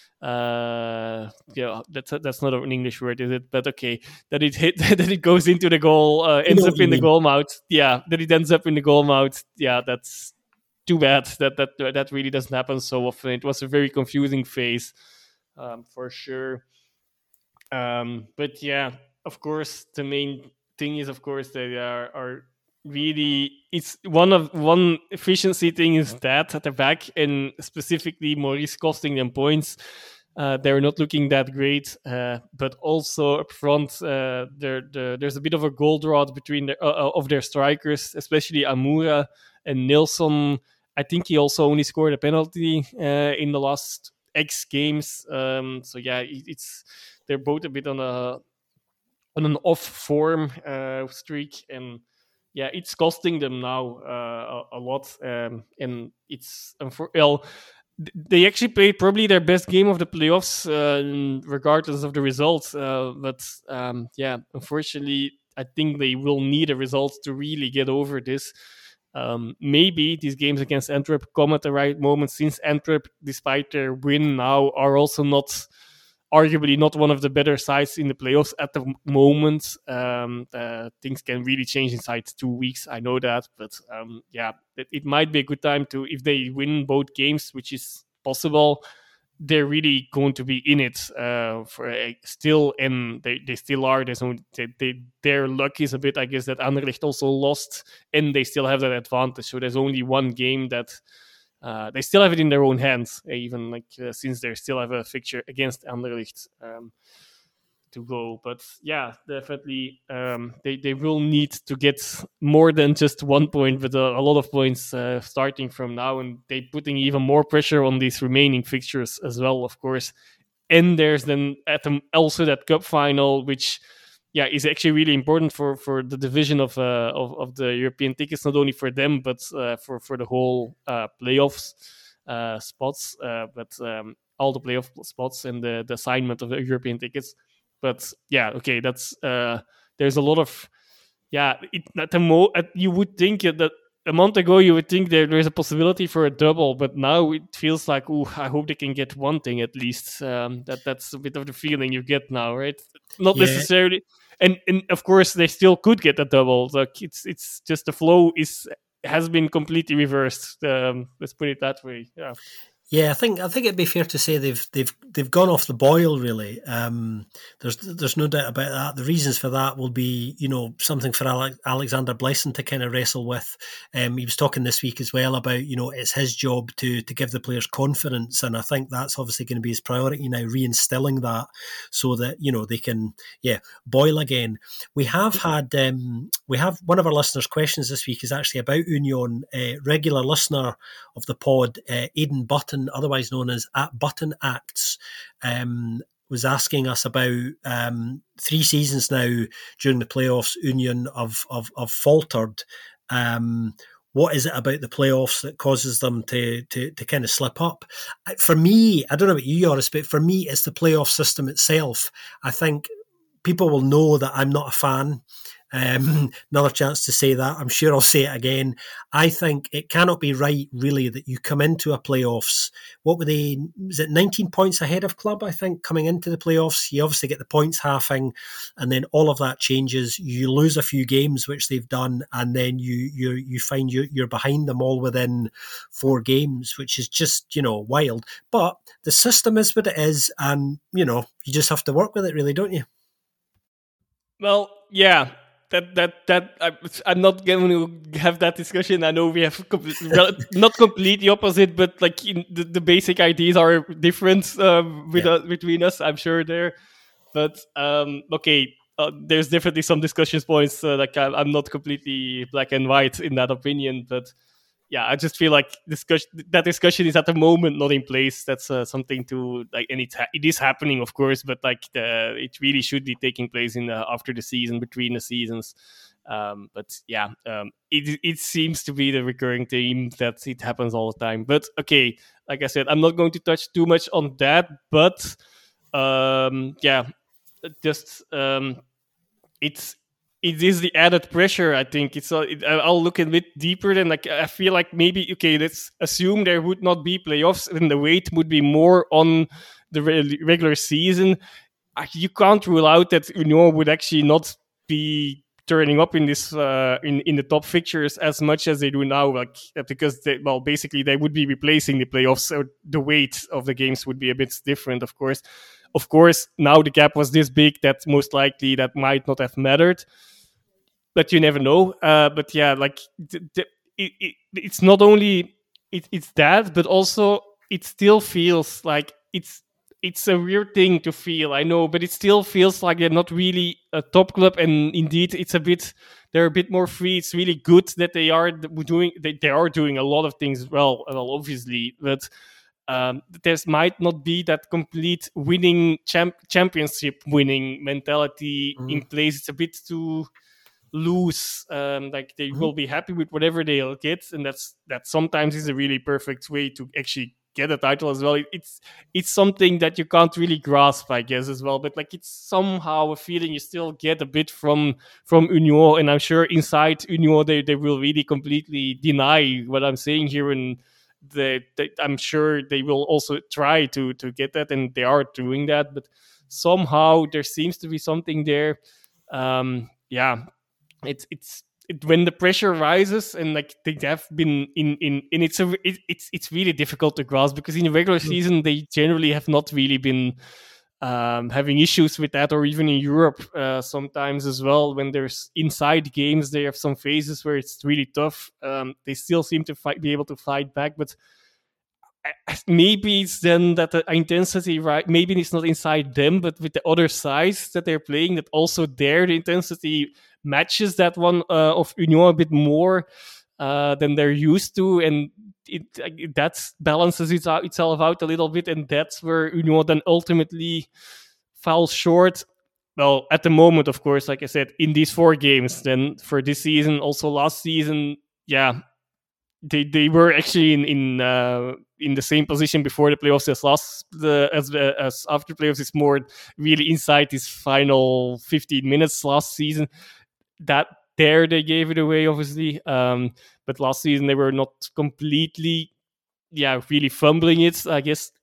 Uh, yeah, that's that's not an English word, is it? But okay, that it hit, that it goes into the goal, uh, ends up in the mean. goal mouth. Yeah, that it ends up in the goal mouth. Yeah, that's too bad. That that that really doesn't happen so often. It was a very confusing phase, um, for sure. Um, but yeah, of course, the main thing is, of course, they are are really it's one of one efficiency thing is that at the back, and specifically Maurice costing them points. Uh, they're not looking that great, uh, but also up front, uh, there, there, there's a bit of a goal drought between the, uh, of their strikers, especially Amoura and Nilsson. I think he also only scored a penalty uh, in the last X games. Um, so yeah, it, it's they're both a bit on a on an off form uh, streak, and yeah, it's costing them now uh, a, a lot, um, and it's well. They actually played probably their best game of the playoffs, uh, regardless of the results. Uh, but um, yeah, unfortunately, I think they will need a result to really get over this. Um, maybe these games against Antwerp come at the right moment, since Antwerp, despite their win now, are also not, arguably not one of the better sides in the playoffs at the moment. Um, uh, things can really change inside two weeks. I know that, but um, yeah, it, it might be a good time to, if they win both games, which is possible, they're really going to be in it uh, for a, still, and they, they still are. There's only, they, they, their luck is a bit, I guess, that Anderlecht also lost, and they still have that advantage. So there's only one game that Uh, they still have it in their own hands, even like uh, since they still have a fixture against Anderlecht um, to go. But yeah, definitely um, they they will need to get more than just one point, but a, a lot of points uh, starting from now, and they putting even more pressure on these remaining fixtures as well, of course. And there's then at the, also that cup final, which yeah, is actually really important for, for the division of, uh, of of the European tickets, not only for them, but uh, for, for the whole uh, playoffs uh, spots, uh, but um, all the playoff spots and the, the assignment of the European tickets. But yeah, okay, that's uh, there's a lot of yeah. It, at the mo, at, you would think that a month ago you would think there there's a possibility for a double, but now it feels like, oh, I hope they can get one thing at least. Um, that that's a bit of the feeling you get now, right? Not yeah. necessarily. And, and of course, they still could get a double. Like it's it's just the flow is has been completely reversed. Um, let's put it that way. Yeah. Yeah, I think I think it'd be fair to say they've they've they've gone off the boil really. Um, there's there's no doubt about that. The reasons for that will be, you know, something for Ale- Alexander Blesson to kind of wrestle with. Um, he was talking this week as well about, you know, it's his job to to give the players confidence, and I think that's obviously going to be his priority now, reinstilling that so that, you know, they can yeah boil again. We have had um, we have one of our listeners' questions this week is actually about Union. A regular listener of the pod, uh, Aidan Button, otherwise known as at Button Acts, um, was asking us about um, three seasons now during the playoffs. Union have, have, have faltered. Um, what is it about the playoffs that causes them to to, to kind of slip up? For me, I don't know about you, Joris, but for me, it's the playoff system itself. I think people will know that I'm not a fan. Um, another chance to say that. I'm sure I'll say it again. I think it cannot be right, really, that you come into a playoffs. What were they? Was it nineteen points ahead of club? I think coming into the playoffs, you obviously get the points halving, and then all of that changes. You lose a few games, which they've done, and then you you you find you you're behind them all within four games, which is just, you know, wild. But the system is what it is, and you know you just have to work with it, really, don't you? Well, yeah. That that that I, I'm not going to have that discussion. I know we have com- not completely opposite, but like in the, the basic ideas are different uh, with, yeah. uh, between us. I'm sure there, but um, okay, uh, there's definitely some discussion points. Uh, like I, I'm not completely black and white in that opinion, but yeah, I just feel like discussion that discussion is at the moment not in place. That's uh, something to like, and it's ha- it is happening, of course, but like the, it really should be taking place in the, after the season, between the seasons. Um, but yeah, um, it it seems to be the recurring theme that it happens all the time. But okay, like I said, I'm not going to touch too much on that. But um, yeah, just um, it's it is the added pressure. I think it's. Uh, it, I'll look a bit deeper than like I feel like maybe okay. Let's assume there would not be playoffs, and the weight would be more on the re- regular season. You can't rule out that Union would actually not be turning up in this uh, in in the top fixtures as much as they do now, like because they, well, basically they would be replacing the playoffs, so the weight of the games would be a bit different. Of course, of course, now the gap was this big that most likely that might not have mattered, but you never know. Uh, but yeah, like th- th- it, it, it's not only it, it's that, but also it still feels like it's it's a weird thing to feel, I know, but it still feels like they're not really a top club. And indeed, it's a bit they're a bit more free. It's really good that they are doing they, they are doing a lot of things well, well, obviously, but um, there might not be that complete winning champ- championship winning mentality mm. in place. It's a bit too loose. Um, like they mm-hmm. will be happy with whatever they'll get, and that's that sometimes is a really perfect way to actually get a title as well. It's it's something that you can't really grasp, I guess, as well. But like it's somehow a feeling you still get a bit from from Union, and I'm sure inside Union they, they will really completely deny what I'm saying here, and they, they, I'm sure they will also try to to get that, and they are doing that. But somehow there seems to be something there. Um, yeah, it's it's. It, when the pressure rises and like they have been in in and it's a it, it's it's really difficult to grasp because in the regular season they generally have not really been um, having issues with that, or even in Europe uh, sometimes as well. When there's inside games, they have some phases where it's really tough. Um, they still seem to fight, be able to fight back, but maybe it's then that the intensity, right? Maybe it's not inside them, but with the other sides that they're playing, that also there the intensity matches that one uh, of Union a bit more uh, than they're used to, and it, it that balances it out, itself out a little bit, and that's where Union then ultimately falls short. Well, at the moment, of course, like I said, in these four games, then for this season, also last season, yeah, they they were actually in in uh, in the same position before the playoffs as last the as uh, as after playoffs. It's more really inside this final fifteen minutes last season. That there they gave it away, obviously. Um, but last season they were not completely, yeah, really fumbling it, I guess.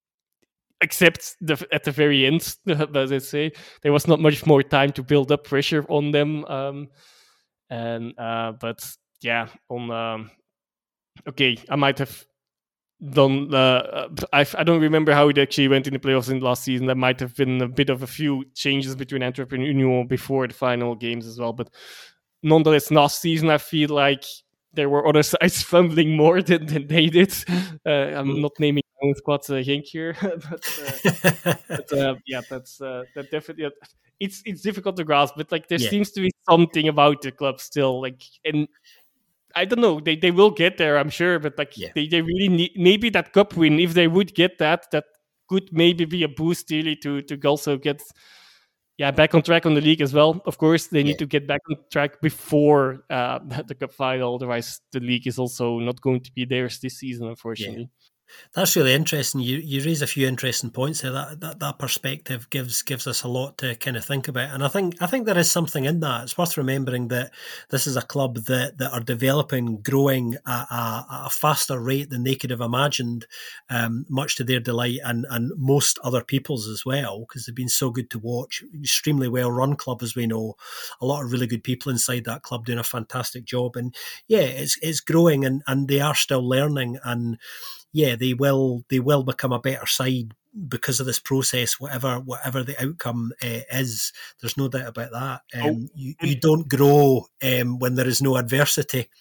Except the, at the very end, as I say, there was not much more time to build up pressure on them. Um, and uh, but yeah, on um, okay, I might have done. Uh, I I don't remember how it actually went in the playoffs in last season. There might have been a bit of a few changes between Antwerp and Union before the final games as well. But nonetheless, last season I feel like there were other sides fumbling more than, than they did. Uh, I'm not naming my own squad uh, Henk here, but, uh, but uh, yeah, that's uh, that definitely. Uh, it's it's difficult to grasp, but like there yeah. seems to be something about the club still, like, and I don't know, they they will get there, I'm sure, but like yeah. they, they really need maybe that cup win, if they would get that, that could maybe be a boost really to to also get yeah back on track on the league as well. Of course, they need yeah. to get back on track before uh, the cup final, otherwise the league is also not going to be theirs this season, unfortunately. Yeah. That's really interesting. You you raise a few interesting points there. That, that that perspective gives gives us a lot to kind of think about, and I think I think there is something in that. It's worth remembering that this is a club that, that are developing, growing at a, at a faster rate than they could have imagined, um, much to their delight and and most other people's as well, because they've been so good to watch. Extremely well run club, as we know. A lot of really good people inside that club doing a fantastic job, and yeah, it's it's growing, and and they are still learning, and yeah, they will they will become a better side because of this process, whatever whatever the outcome uh, is. There's no doubt about that. Um, oh. you, you don't grow um, when there is no adversity.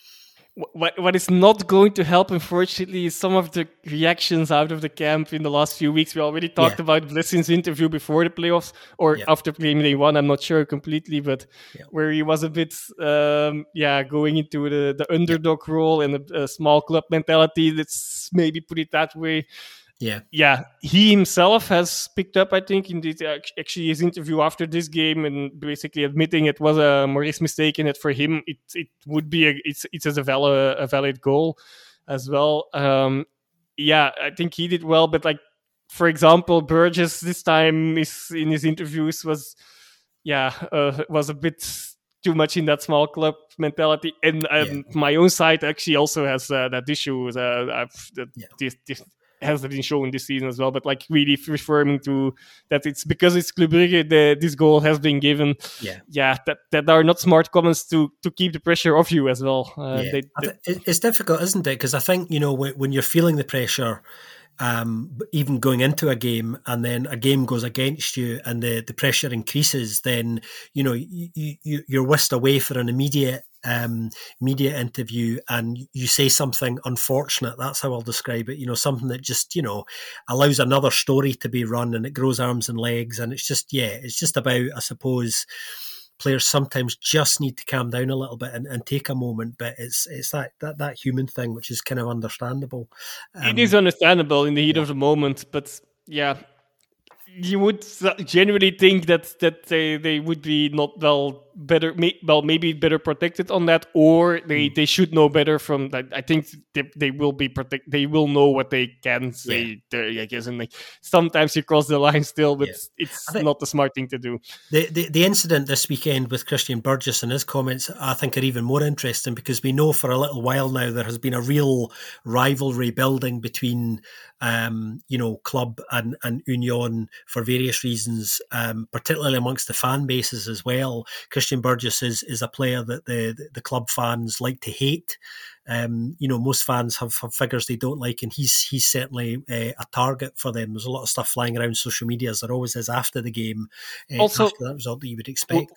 what what is not going to help, unfortunately, is some of the reactions out of the camp in the last few weeks. We already talked Yeah. about Blessing's interview before the playoffs or Yeah. after game day one. I'm not sure completely, but Yeah. where he was a bit, um, yeah, going into the, the underdog yeah. role and a, a small club mentality. Let's maybe put it that way. Yeah. Yeah, he himself has picked up, I think, in this, actually his interview after this game, and basically admitting it was a Maurice mistake, and that for him it it would be a, it's it's as a valid a valid goal as well. Um, yeah, I think he did well, but like for example, Burgess this time is in his interviews was yeah uh, was a bit too much in that small club mentality, and um, yeah. my own side actually also has uh, that issue. Uh, I've that yeah. this, this has been shown this season as well, but like really referring to that it's because it's Club Brugge the, this goal has been given. Yeah, yeah, that, that are not smart comments to to keep the pressure off you as well. Uh, yeah. they, they... It's difficult, isn't it? Because I think, you know, when, when you're feeling the pressure, um, even going into a game, and then a game goes against you, and the, the pressure increases, then you know you, you you're whisked away for an immediate um media interview, and you say something unfortunate. That's how I'll describe it. You know, something that just, you know, allows another story to be run, and it grows arms and legs, and it's just yeah, it's just about, I suppose, players sometimes just need to calm down a little bit and, and take a moment, but it's it's that, that that human thing which is kind of understandable. Um, it is understandable in the heat yeah. of the moment, but yeah, you would genuinely think that that they, they would be not well better may, well maybe better protected on that, or they, mm. they should know better from that. I think they, they will be protect they will know what they can say yeah. there, I guess, and like sometimes you cross the line still, but yeah. it's not the smart thing to do. The, the the incident this weekend with Christian Burgess and his comments, I think, are even more interesting, because we know for a little while now there has been a real rivalry building between um, you know, club and, and Union for various reasons, um, particularly amongst the fan bases as well. Christian Burgess is is a player that the the club fans like to hate. Um, you know, most fans have, have figures they don't like, and he's he's certainly uh, a target for them. There's a lot of stuff flying around social media, as there always is after the game, uh, also, after that result that you would expect.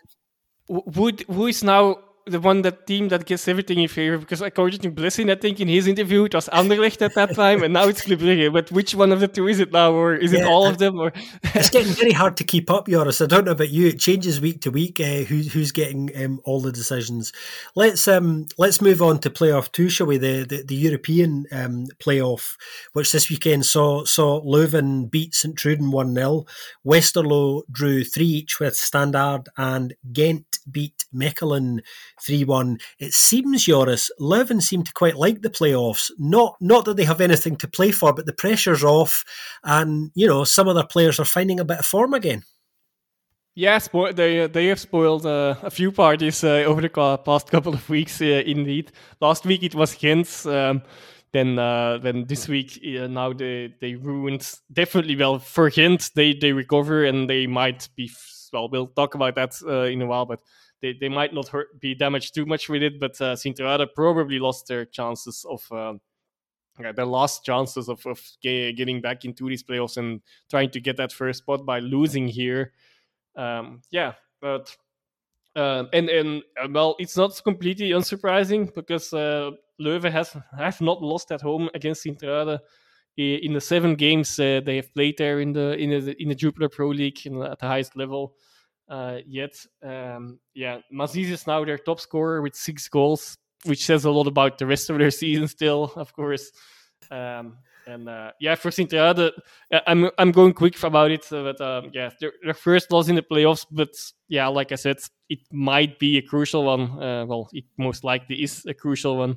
Would who is now the one that team that gets everything in favor? Because according to Blessing, I think in his interview it was Anderlecht at that time, and now it's Club Brugge. But which one of the two is it now, or is yeah, it all of them? Or it's getting very hard to keep up, Joris. I don't know about you; it changes week to week. Uh, who, who's getting um, all the decisions? Let's um, let's move on to playoff two, shall we? The the, the European um, playoff, which this weekend saw saw Leuven beat Sint Truiden one nil. Westerlo drew three each with Standard, and Ghent beat Mechelen three one. It seems, Joris, Leuven seem to quite like the playoffs. Not not that they have anything to play for, but the pressure's off, and you know, some of their players are finding a bit of form again. Yeah, spo- they they have spoiled uh, a few parties uh, over the past couple of weeks. Uh, indeed, last week it was Ghent. Um, then uh, then this week uh, now they they ruined definitely well for Ghent. They they recover, and they might be well. We'll talk about that uh, in a while, but. They, they might not hurt, be damaged too much with it, but uh, Sint-Truiden probably lost their chances of uh, yeah, their last chances of, of getting back into these playoffs and trying to get that first spot by losing here. Um, yeah, but uh, and and uh, well, it's not completely unsurprising, because uh, Leuven has have not lost at home against Sint-Truiden in the seven games uh, they have played there in the in the in the Jupiler Pro League in, at the highest level. Uh, yet, um, yeah, Maziz is now their top scorer with six goals, which says a lot about the rest of their season still, of course. Um, and uh, yeah, for Sint-Truiden, I'm I'm going quick about it, but um, yeah, their, their first loss in the playoffs, but yeah, like I said, it might be a crucial one. Uh, well, it most likely is a crucial one.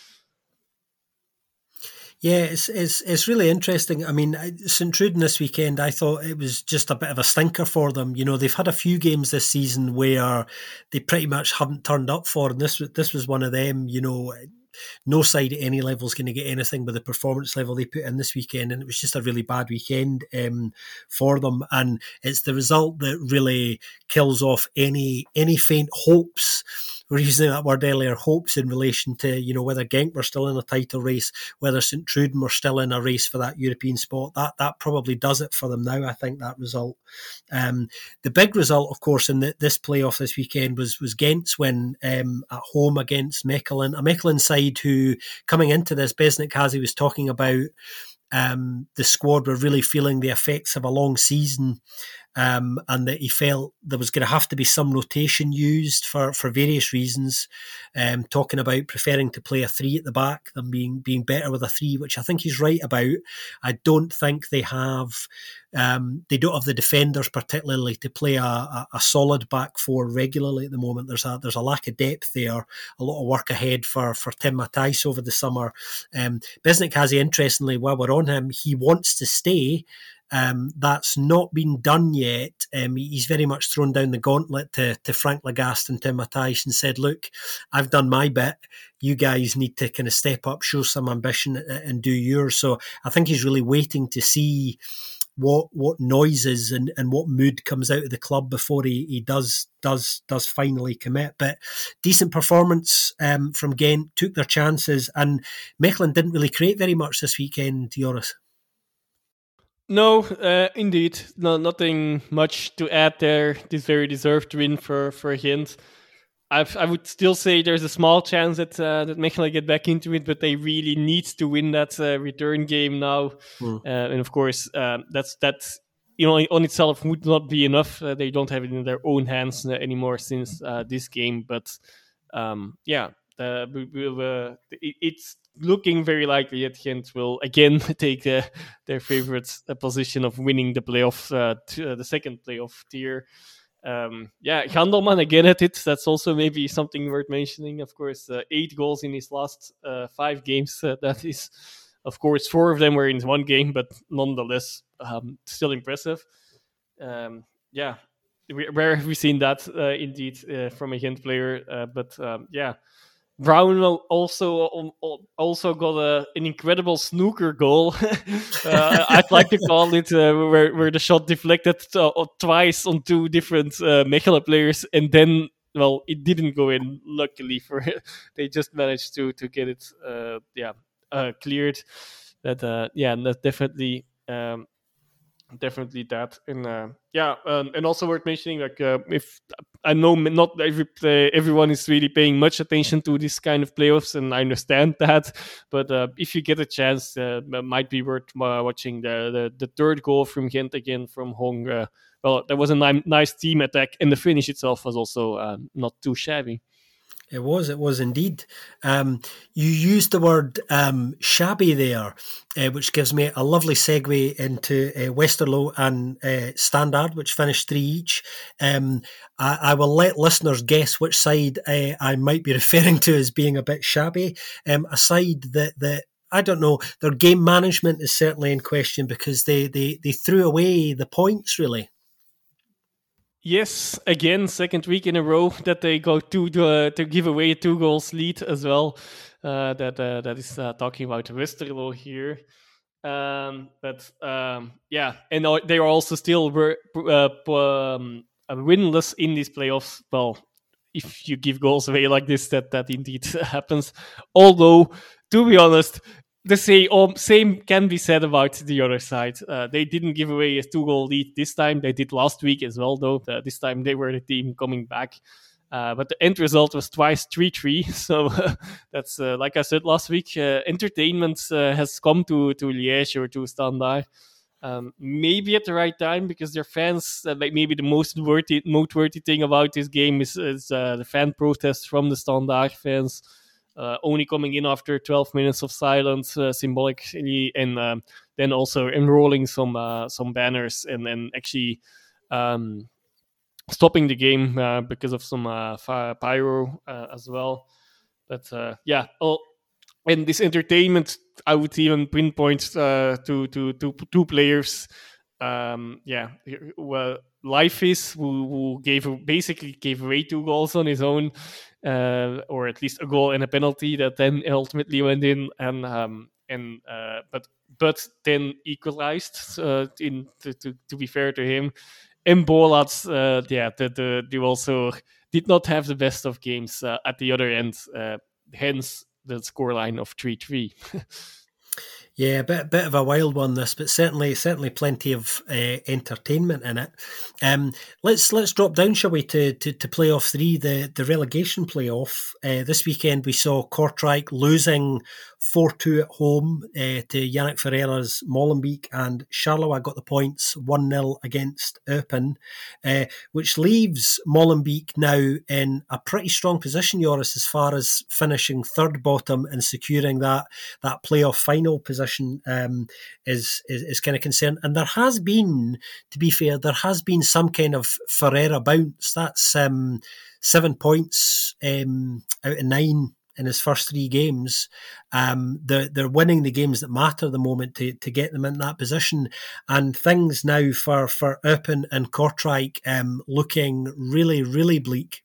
Yeah, it's it's it's really interesting. I mean, Sint Truiden this weekend, I thought it was just a bit of a stinker for them. You know, they've had a few games this season where they pretty much haven't turned up for, and this this was one of them. You know, no side at any level is going to get anything with the performance level they put in this weekend, and it was just a really bad weekend um, for them. And it's the result that really kills off any any faint hopes were using that word earlier, hopes in relation to, you know, whether Genk were still in a title race, whether St Truden were still in a race for that European spot. That that probably does it for them now, I think, that result. Um, the big result, of course, in the, this playoff this weekend was was Ghent's win um, at home against Mechelen, a Mechelen side who, coming into this, Besnik Kazi was talking about um, the squad were really feeling the effects of a long season. Um, and that he felt there was going to have to be some rotation used for, for various reasons, um, talking about preferring to play a three at the back than being being better with a three, which I think he's right about. I don't think they have um, they don't have the defenders particularly to play a, a, a solid back four regularly at the moment. There's a there's a lack of depth there, a lot of work ahead for, for Tim Matthijs over the summer. Um, Besnik Kazi, interestingly, while we're on him, he wants to stay. Um, that's not been done yet. Um, he's very much thrown down the gauntlet to, to Frank Lagast and Tim Matthijs and said, look, I've done my bit. You guys need to kind of step up, show some ambition and do yours. So I think he's really waiting to see what what noises and, and what mood comes out of the club before he, he does does does finally commit. But decent performance um, from Ghent, took their chances, and Mechelen didn't really create very much this weekend, Joris. No, uh, indeed, no, nothing much to add there. This very deserved win for for Ghent. I've, I would still say there's a small chance that uh, that Mechelen get back into it, but they really need to win that uh, return game now. Mm. Uh, and of course, uh, that's that's you know on itself would not be enough. Uh, they don't have it in their own hands uh, anymore since uh, this game. But um, yeah, uh, we, we'll, uh, it, it's looking very likely that Ghent will again take uh, their favorite uh, position of winning the playoff, uh, t- uh, the second playoff tier. Um, yeah, Gandelman again at it. That's also maybe something worth mentioning. Of course, uh, eight goals in his last uh, five games. Uh, that is, of course, four of them were in one game, but nonetheless, um, still impressive. Um, yeah, where have we seen that uh, indeed uh, from a Ghent player? Uh, but um, yeah. Brown also also got a, an incredible snooker goal. uh, I'd like to call it uh, where where the shot deflected uh, twice on two different uh, Mechelen players, and then well, it didn't go in. Luckily for they just managed to to get it uh, yeah uh, cleared. That uh, yeah, that's definitely. Um, Definitely that, and uh, yeah, um, and also worth mentioning, like uh, if I know not every play, everyone is really paying much attention to this kind of playoffs, and I understand that, but uh, if you get a chance, uh, it might be worth uh, watching the, the the third goal from Ghent again from Hong. Uh, well, there was a ni- nice team attack, and the finish itself was also uh, not too shabby. It was, it was indeed. Um, you used the word um, shabby there, uh, which gives me a lovely segue into uh, Westerlo and uh, Standard, which finished three each. Um, I, I will let listeners guess which side uh, I might be referring to as being a bit shabby. Um, a side that, that I don't know, their game management is certainly in question because they, they, they threw away the points, really. Yes, again, second week in a row that they go to uh, to give away a two goals lead as well. Uh, that uh, that is uh, talking about Westerlo here, um, but um, yeah, and they are also still uh, um, winless in these playoffs. Well, if you give goals away like this, that that indeed happens. Although, to be honest, the same, um, same can be said about the other side. Uh, they didn't give away a two-goal lead this time. They did last week as well, though. Uh, this time they were the team coming back. Uh, but the end result was twice three three. So uh, that's, uh, like I said last week, uh, entertainment uh, has come to, to Liège or to Standard. Um, maybe at the right time, because their fans, uh, maybe the most worthy, noteworthy thing about this game is, is uh, the fan protests from the Standard fans. Uh, only coming in after twelve minutes of silence, uh, symbolically, and um, then also enrolling some uh, some banners and, and actually um, stopping the game uh, because of some uh, fire, pyro uh, as well. But uh, yeah, oh, and this entertainment, I would even pinpoint uh, to, to to two players. Um, yeah, well, Leifis, who, who gave basically gave away two goals on his own. Uh, or at least a goal and a penalty that then ultimately went in, and um, and uh, but but then equalized. Uh, in to, to, to be fair to him, and Bolat, uh, yeah, the, the, they also did not have the best of games uh, at the other end. Uh, hence the scoreline of three three. Yeah, a bit, bit of a wild one this, but certainly certainly plenty of uh, entertainment in it. Um, let's let's drop down, shall we, to to, to playoff three, the, the relegation playoff. Uh, this weekend we saw Kortrijk losing four two at home uh, to Yannick Ferreira's Molenbeek, and Charleroi got the points one nil against Eupen, uh, which leaves Molenbeek now in a pretty strong position, Joris, as far as finishing third bottom and securing that, that playoff final position. Um, is, is is kind of concerned, and there has been, to be fair, there has been some kind of Ferreira bounce. That's um, seven points um, out of nine in his first three games. Um, they're they're winning the games that matter at the moment to to get them in that position, and things now for for Eupen and Kortrijk um, looking really really bleak.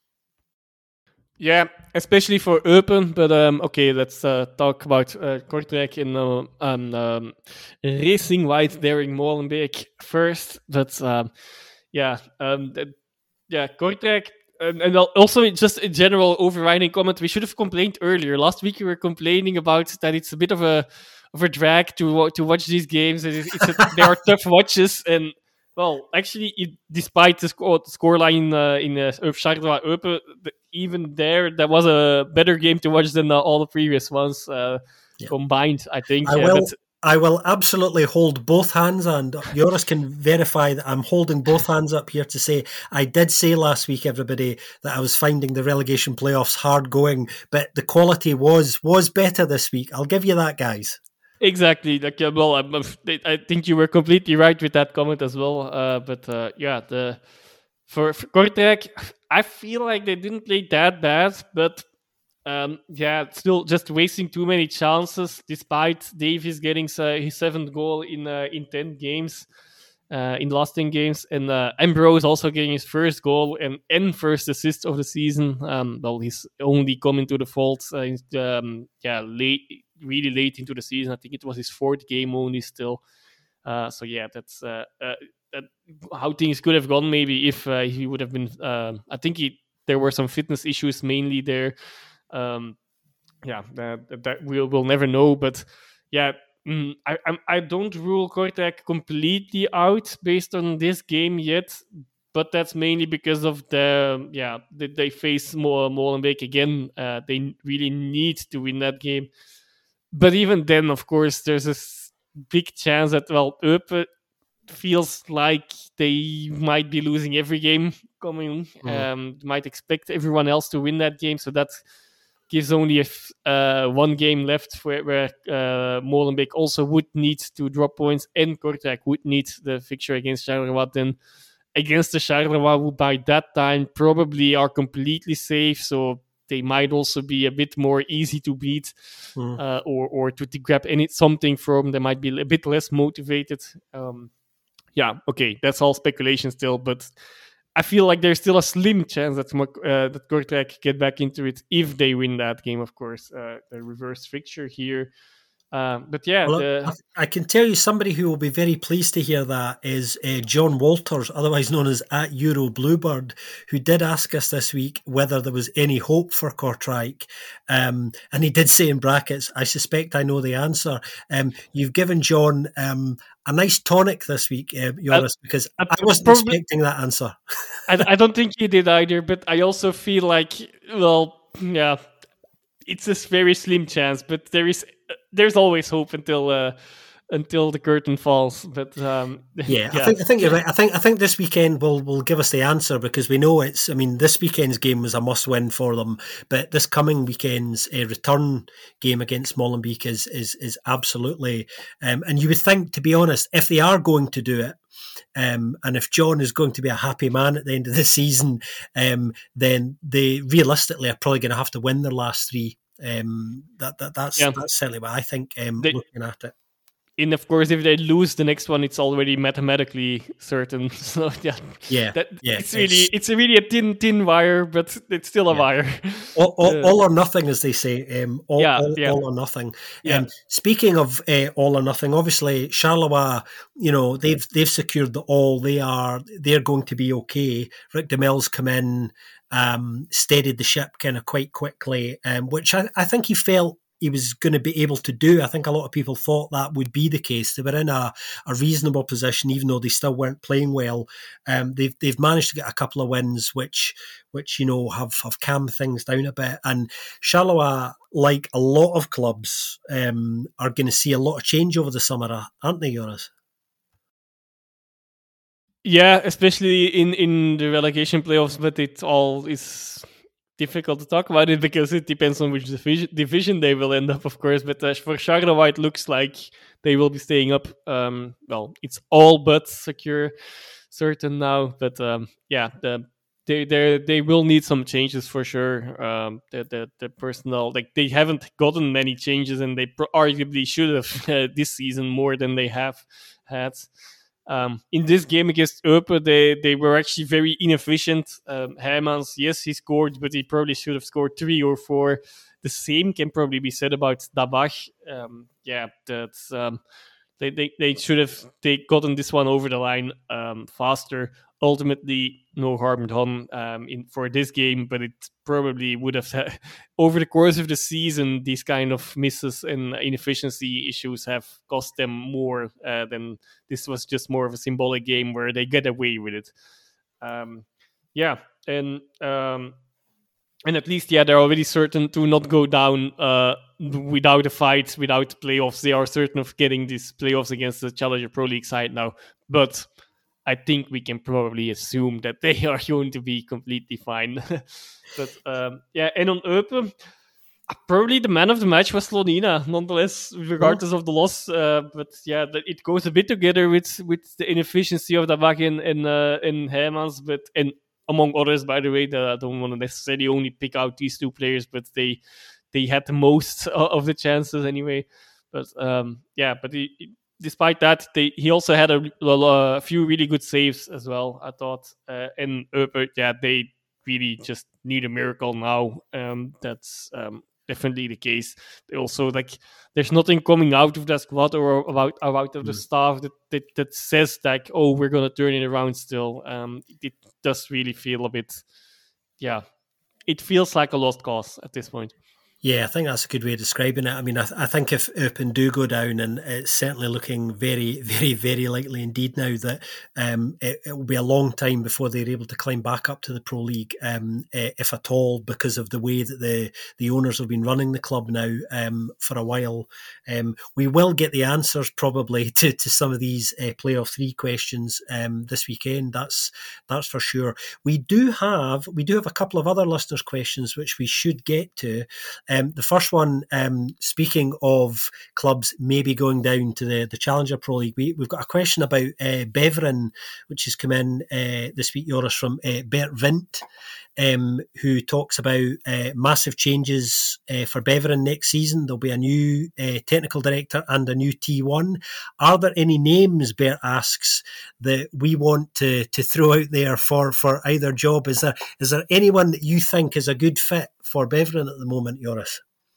Yeah, especially for Eupen, but um, okay, let's uh, talk about uh, Kortrijk in uh, um, um, Racing White Daring Molenbeek first. But um, yeah, um, th- yeah, Kortrijk, um, and also just a general overriding comment. We should have complained earlier. Last week we were complaining about that it's a bit of a of a drag to to watch these games. It's, it's a, they are tough watches, and well, actually, it, despite the score scoreline uh, in uh, Charleroi Eupen, even there, that was a better game to watch than uh, all the previous ones uh, yeah. combined, I think. I yeah, will, I will absolutely hold both hands, and Joris can verify that I'm holding both hands up here to say I did say last week, everybody, that I was finding the relegation playoffs hard going, but the quality was was better this week. I'll give you that, guys. Exactly. Like, uh, well, I'm, I think you were completely right with that comment as well. Uh, but uh, yeah, the for, for Kortrijk, I feel like they didn't play that bad, but um, yeah, still just wasting too many chances. Despite Davies getting uh, his seventh goal in uh, in ten games, uh, in the last ten games, and uh, Ambrose also getting his first goal and and first assist of the season. Um, well, he's only coming to the fold. Uh, um, yeah, late. really late into the season. I think it was his fourth game only still. Uh, so yeah, that's uh, uh, that, how things could have gone maybe if uh, he would have been. Uh, I think he, there were some fitness issues mainly there. Um, yeah, that, that we'll we'll never know. But yeah, mm, I, I I don't rule Kortrijk completely out based on this game yet. But that's mainly because of the yeah they, they face Molenbeek again. Uh, they really need to win that game. But even then, of course, there's a big chance that, well, Eupen feels like they might be losing every game coming. Mm. Um, might expect everyone else to win that game. So that gives only a f- uh, one game left where, where uh, Molenbeek also would need to drop points, and Kortrijk would need the fixture against Charleroi. Then against the Charleroi, who by that time probably are completely safe. So they might also be a bit more easy to beat, mm. uh, or or to, to grab any something from. They might be a bit less motivated. Um, yeah, okay, that's all speculation still, but I feel like there's still a slim chance that uh, that Kortrijk get back into it if they win that game. Of course, uh, the reverse fixture here. Um, but yeah, well, the... I can tell you somebody who will be very pleased to hear that is uh, John Walters, otherwise known as at Euro Bluebird, who did ask us this week whether there was any hope for Kortrijk. Um, and he did say in brackets, I suspect I know the answer. Um, you've given John um, a nice tonic this week, uh, Joris, because I, I wasn't probably, expecting that answer. I, I don't think he did either, but I also feel like, well, yeah, it's a very slim chance, but there is there's always hope until uh, until the curtain falls. But um, yeah, yeah, I think I think you're right. I think I think this weekend will will give us the answer, because we know it's. I mean, this weekend's game was a must win for them, but this coming weekend's uh, return game against Molenbeek is is is absolutely. Um, and you would think, to be honest, if they are going to do it. Um, and if John is going to be a happy man at the end of the season, um, then they realistically are probably going to have to win their last three. Um, that, that that's yeah. that's certainly what I think. Um, they, looking at it, and of course, if they lose the next one, it's already mathematically certain. So yeah, yeah, that yeah, it's really it's, it's really a thin thin wire, but it's still a yeah. wire. All, all, uh, all or nothing, as they say. Um, all, yeah, all, yeah, all or nothing. yeah. Um, speaking of uh, all or nothing, obviously Charleroi, you know, they've they've secured the all. They are they're going to be okay. Rick Demel's come in, um, steadied the ship kind of quite quickly, um, which I, I think he felt he was going to be able to do. I think a lot of people thought that would be the case. They were in a, a reasonable position, even though they still weren't playing well. Um, they've they've managed to get a couple of wins, which which you know have have calmed things down a bit. And Charleroi, like a lot of clubs, um, are going to see a lot of change over the summer, aren't they, Jonas? Yeah, especially in in the relegation playoffs, but it all is difficult to talk about it because it depends on which division, division they will end up, of course. But uh, for Charleroi, it looks like they will be staying up. Um, well, it's all but secure, certain now. But um, yeah, the, they they they will need some changes for sure. Um, the, the the personnel, like they haven't gotten many changes, and they pro- arguably should have uh, this season more than they have had. Um, in this game against Eupen, they, they were actually very inefficient. Um, Hermans, yes, he scored, but he probably should have scored three or four. The same can probably be said about Dabach. Um, yeah, that's um, they, they they should have they gotten this one over the line um, faster. Ultimately, no harm done um, in for this game, but it probably would have had, over the course of the season, these kind of misses and inefficiency issues have cost them more uh, than this was just more of a symbolic game where they get away with it. Um, yeah, and um, and at least yeah, they're already certain to not go down uh, without a fight, without playoffs. They are certain of getting these playoffs against the Challenger Pro League side now, but I think we can probably assume that they are going to be completely fine. But um, yeah, and on Eupen, probably the man of the match was Slonina, nonetheless, regardless oh. of the loss. Uh, but yeah, it goes a bit together with with the inefficiency of Dabach and and, uh, and Hermans, but and among others, by the way, that I don't want to necessarily only pick out these two players, but they they had the most of the chances anyway. But um, yeah, but he, despite that, they, he also had a, a few really good saves as well, I thought. Uh, and Eupen, yeah, they really just need a miracle now. Um, that's um, definitely the case. They also, like, there's nothing coming out of that squad or about, out of the mm. staff that, that that says like, oh, we're gonna turn it around still. Um, it does really feel a bit, yeah, it feels like a lost cause at this point. Yeah, I think that's a good way of describing it. I mean, I, th- I think if Eupen do go down, and it's certainly looking very, very, very likely indeed now that um, it, it will be a long time before they're able to climb back up to the Pro League, um, if at all, because of the way that the, the owners have been running the club now um, for a while. Um, we will get the answers probably to, to some of these uh, playoff three questions um, this weekend. That's that's for sure. We do have we do have a couple of other listeners' questions which we should get to. Um, the first one, um, speaking of clubs maybe going down to the, the Challenger Pro League, we, we've got a question about uh, Beveren, which has come in uh, this week, Joris, from uh, Bert Vint, um, who talks about uh, massive changes uh, for Beveren next season. There'll be a new uh, technical director and a new T one. Are there any names, Bert asks, that we want to, to throw out there for, for either job? Is there is there anyone that you think is a good fit for Beveren at the moment, Joris?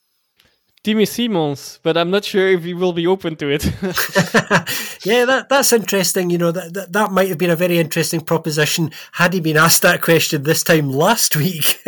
Timmy Simons, but I'm not sure if he will be open to it. Yeah, that that's interesting. You know, that, that that might have been a very interesting proposition had he been asked that question this time last week.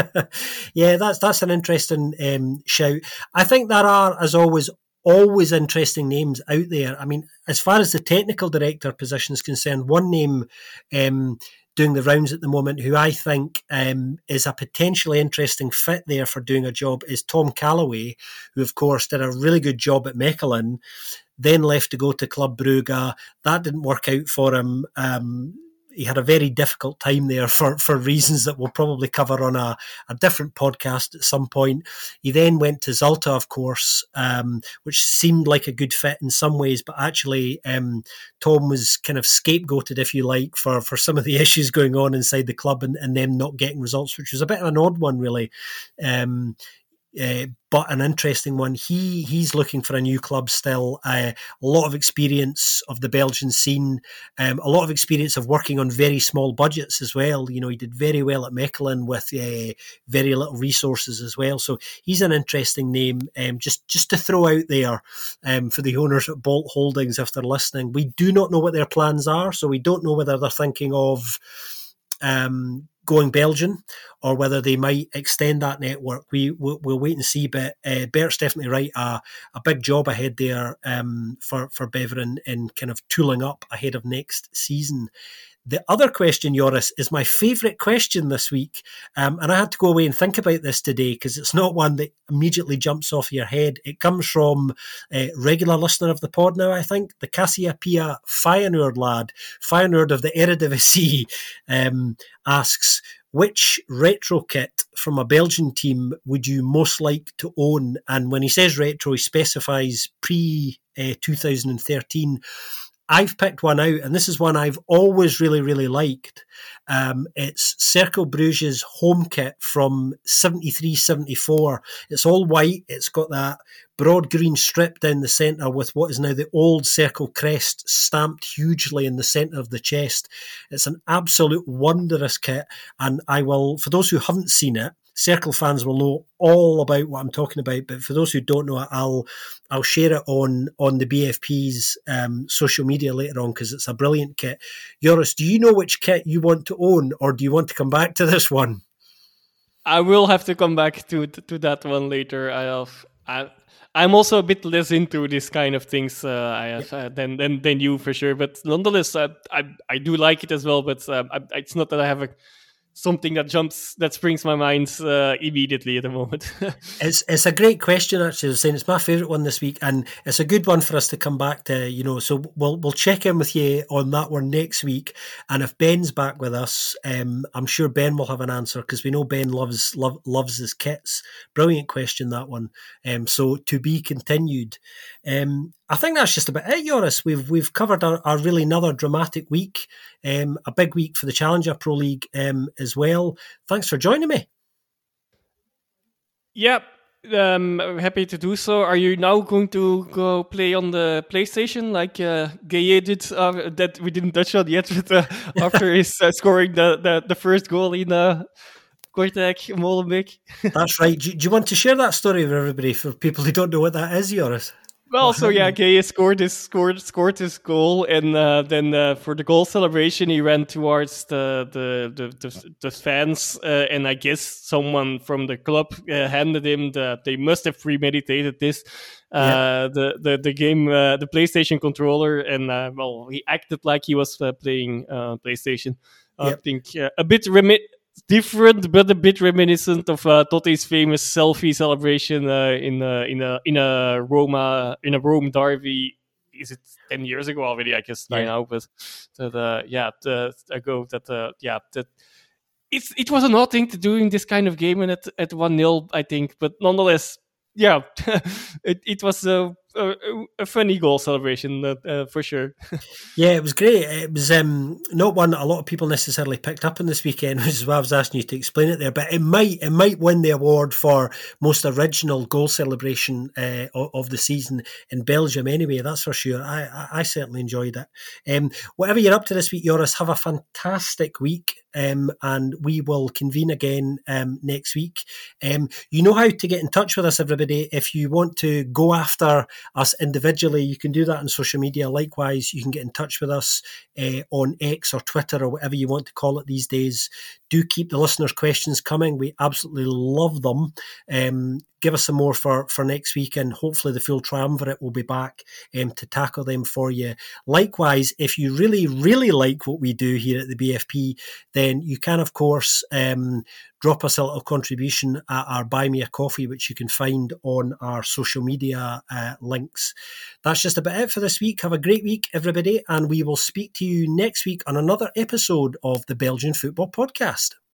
Yeah, that's that's an interesting um, shout. I think there are, as always, always interesting names out there. I mean, as far as the technical director position is concerned, one name um, doing the rounds at the moment who I think um, is a potentially interesting fit there for doing a job is Tom Calloway, who of course did a really good job at Mechelen, then left to go to Club Brugge. That didn't work out for him. Um, he had a very difficult time there for, for reasons that we'll probably cover on a, a different podcast at some point. He then went to Zulte, of course, um, which seemed like a good fit in some ways, but actually um, Tom was kind of scapegoated, if you like, for, for some of the issues going on inside the club and, and them not getting results, which was a bit of an odd one, really. Um, Uh, but an interesting one. He he's looking for a new club still. Uh, a lot of experience of the Belgian scene, um, a lot of experience of working on very small budgets as well. You know, he did very well at Mechelen with uh, very little resources as well. So he's an interesting name. Um, just just to throw out there um, for the owners at Bolt Holdings, if they're listening, we do not know what their plans are. So we don't know whether they're thinking of Um, going Belgian, or whether they might extend that network. We we'll, we'll wait and see. But uh, Bert's definitely right. Uh, a big job ahead there um, for for Beveren in kind of tooling up ahead of next season. The other question, Joris, is my favourite question this week. Um, and I had to go away and think about this today because it's not one that immediately jumps off your head. It comes from a regular listener of the pod now, I think, the Cassiopeia Feyenoord lad, Feyenoord of the Eredivisie, um, asks, which retro kit from a Belgian team would you most like to own? And when he says retro, he specifies pre uh, twenty thirteen. I've picked one out, and this is one I've always really, really liked. Um, it's Cercle Bruges' home kit from seventy-three seventy-four. It's all white. It's got that broad green strip down the centre with what is now the old Cercle crest stamped hugely in the centre of the chest. It's an absolute wondrous kit, and I will, for those who haven't seen it, Cercle fans will know all about what I'm talking about, but for those who don't know it, I'll I'll share it on on the B F P's um, social media later on because it's a brilliant kit. Joris, do you know which kit you want to own, or do you want to come back to this one? I will have to come back to to that one later. I have I. I'm also a bit less into this kind of things uh, I have, uh, than, than than you for sure, but nonetheless, uh, I I do like it as well. But uh, I, it's not that I have a something that jumps, that springs my mind uh, immediately at the moment. it's it's a great question, actually. I was saying it's my favourite one this week, and it's a good one for us to come back to, you know, so we'll we'll check in with you on that one next week. And if Ben's back with us, um, I'm sure Ben will have an answer because we know Ben loves love, loves his kits. Brilliant question, that one. Um, so to be continued. Um, I think that's just about it, Joris. We've we've covered our, our really another dramatic week, um, a big week for the Challenger Pro League um, as well. Thanks for joining me. Yeah, um, I'm happy to do so. Are you now going to go play on the PlayStation like uh, Gueye did? Uh, that we didn't touch on yet, but uh, after his uh, scoring the, the, the first goal in uh, Kortrijk Molenbeek. That's right. Do, do you want to share that story with everybody for people who don't know what that is, Joris? Well, so yeah, Gueye scored his scored scored his goal, and uh, then uh, for the goal celebration, he ran towards the the the, the, the fans, uh, and I guess someone from the club uh, handed him the. They must have premeditated this, uh, yeah. the the the game, uh, the PlayStation controller, and uh, well, he acted like he was uh, playing uh, PlayStation. Uh, yep. I think uh, a bit remi- different, but a bit reminiscent of uh, Totti's famous selfie celebration uh, in a in a in a Roma in a Rome derby. Is it ten years ago already? I guess by yeah. now, but that uh, yeah, the, ago that uh, yeah that it's it was an odd thing to do in this kind of game and at at one nil, I think, but nonetheless, yeah, it it was a. A, a funny goal celebration uh, uh, for sure. Yeah, it was great. It was um, not one that a lot of people necessarily picked up on this weekend, which is why I was asking you to explain it there. But it might it might win the award for most original goal celebration uh, of, of the season in Belgium. Anyway, that's for sure. I I, I certainly enjoyed it. Um, whatever you're up to this week, Joris, have a fantastic week. Um, and we will convene again um, next week. Um, you know how to get in touch with us, everybody. If you want to go after us individually, you can do that on social media. Likewise, you can get in touch with us uh, on X or Twitter or whatever you want to call it these days. Do keep the listeners' questions coming. We absolutely love them. Um, give us some more for, for next week, and hopefully the full triumvirate will be back um, to tackle them for you. Likewise, if you really, really like what we do here at the B F P, then you can, of course, um, drop us a little contribution at our Buy Me a Coffee, which you can find on our social media uh, links. That's just about it for this week. Have a great week, everybody, and we will speak to you next week on another episode of the Belgian Football Podcast.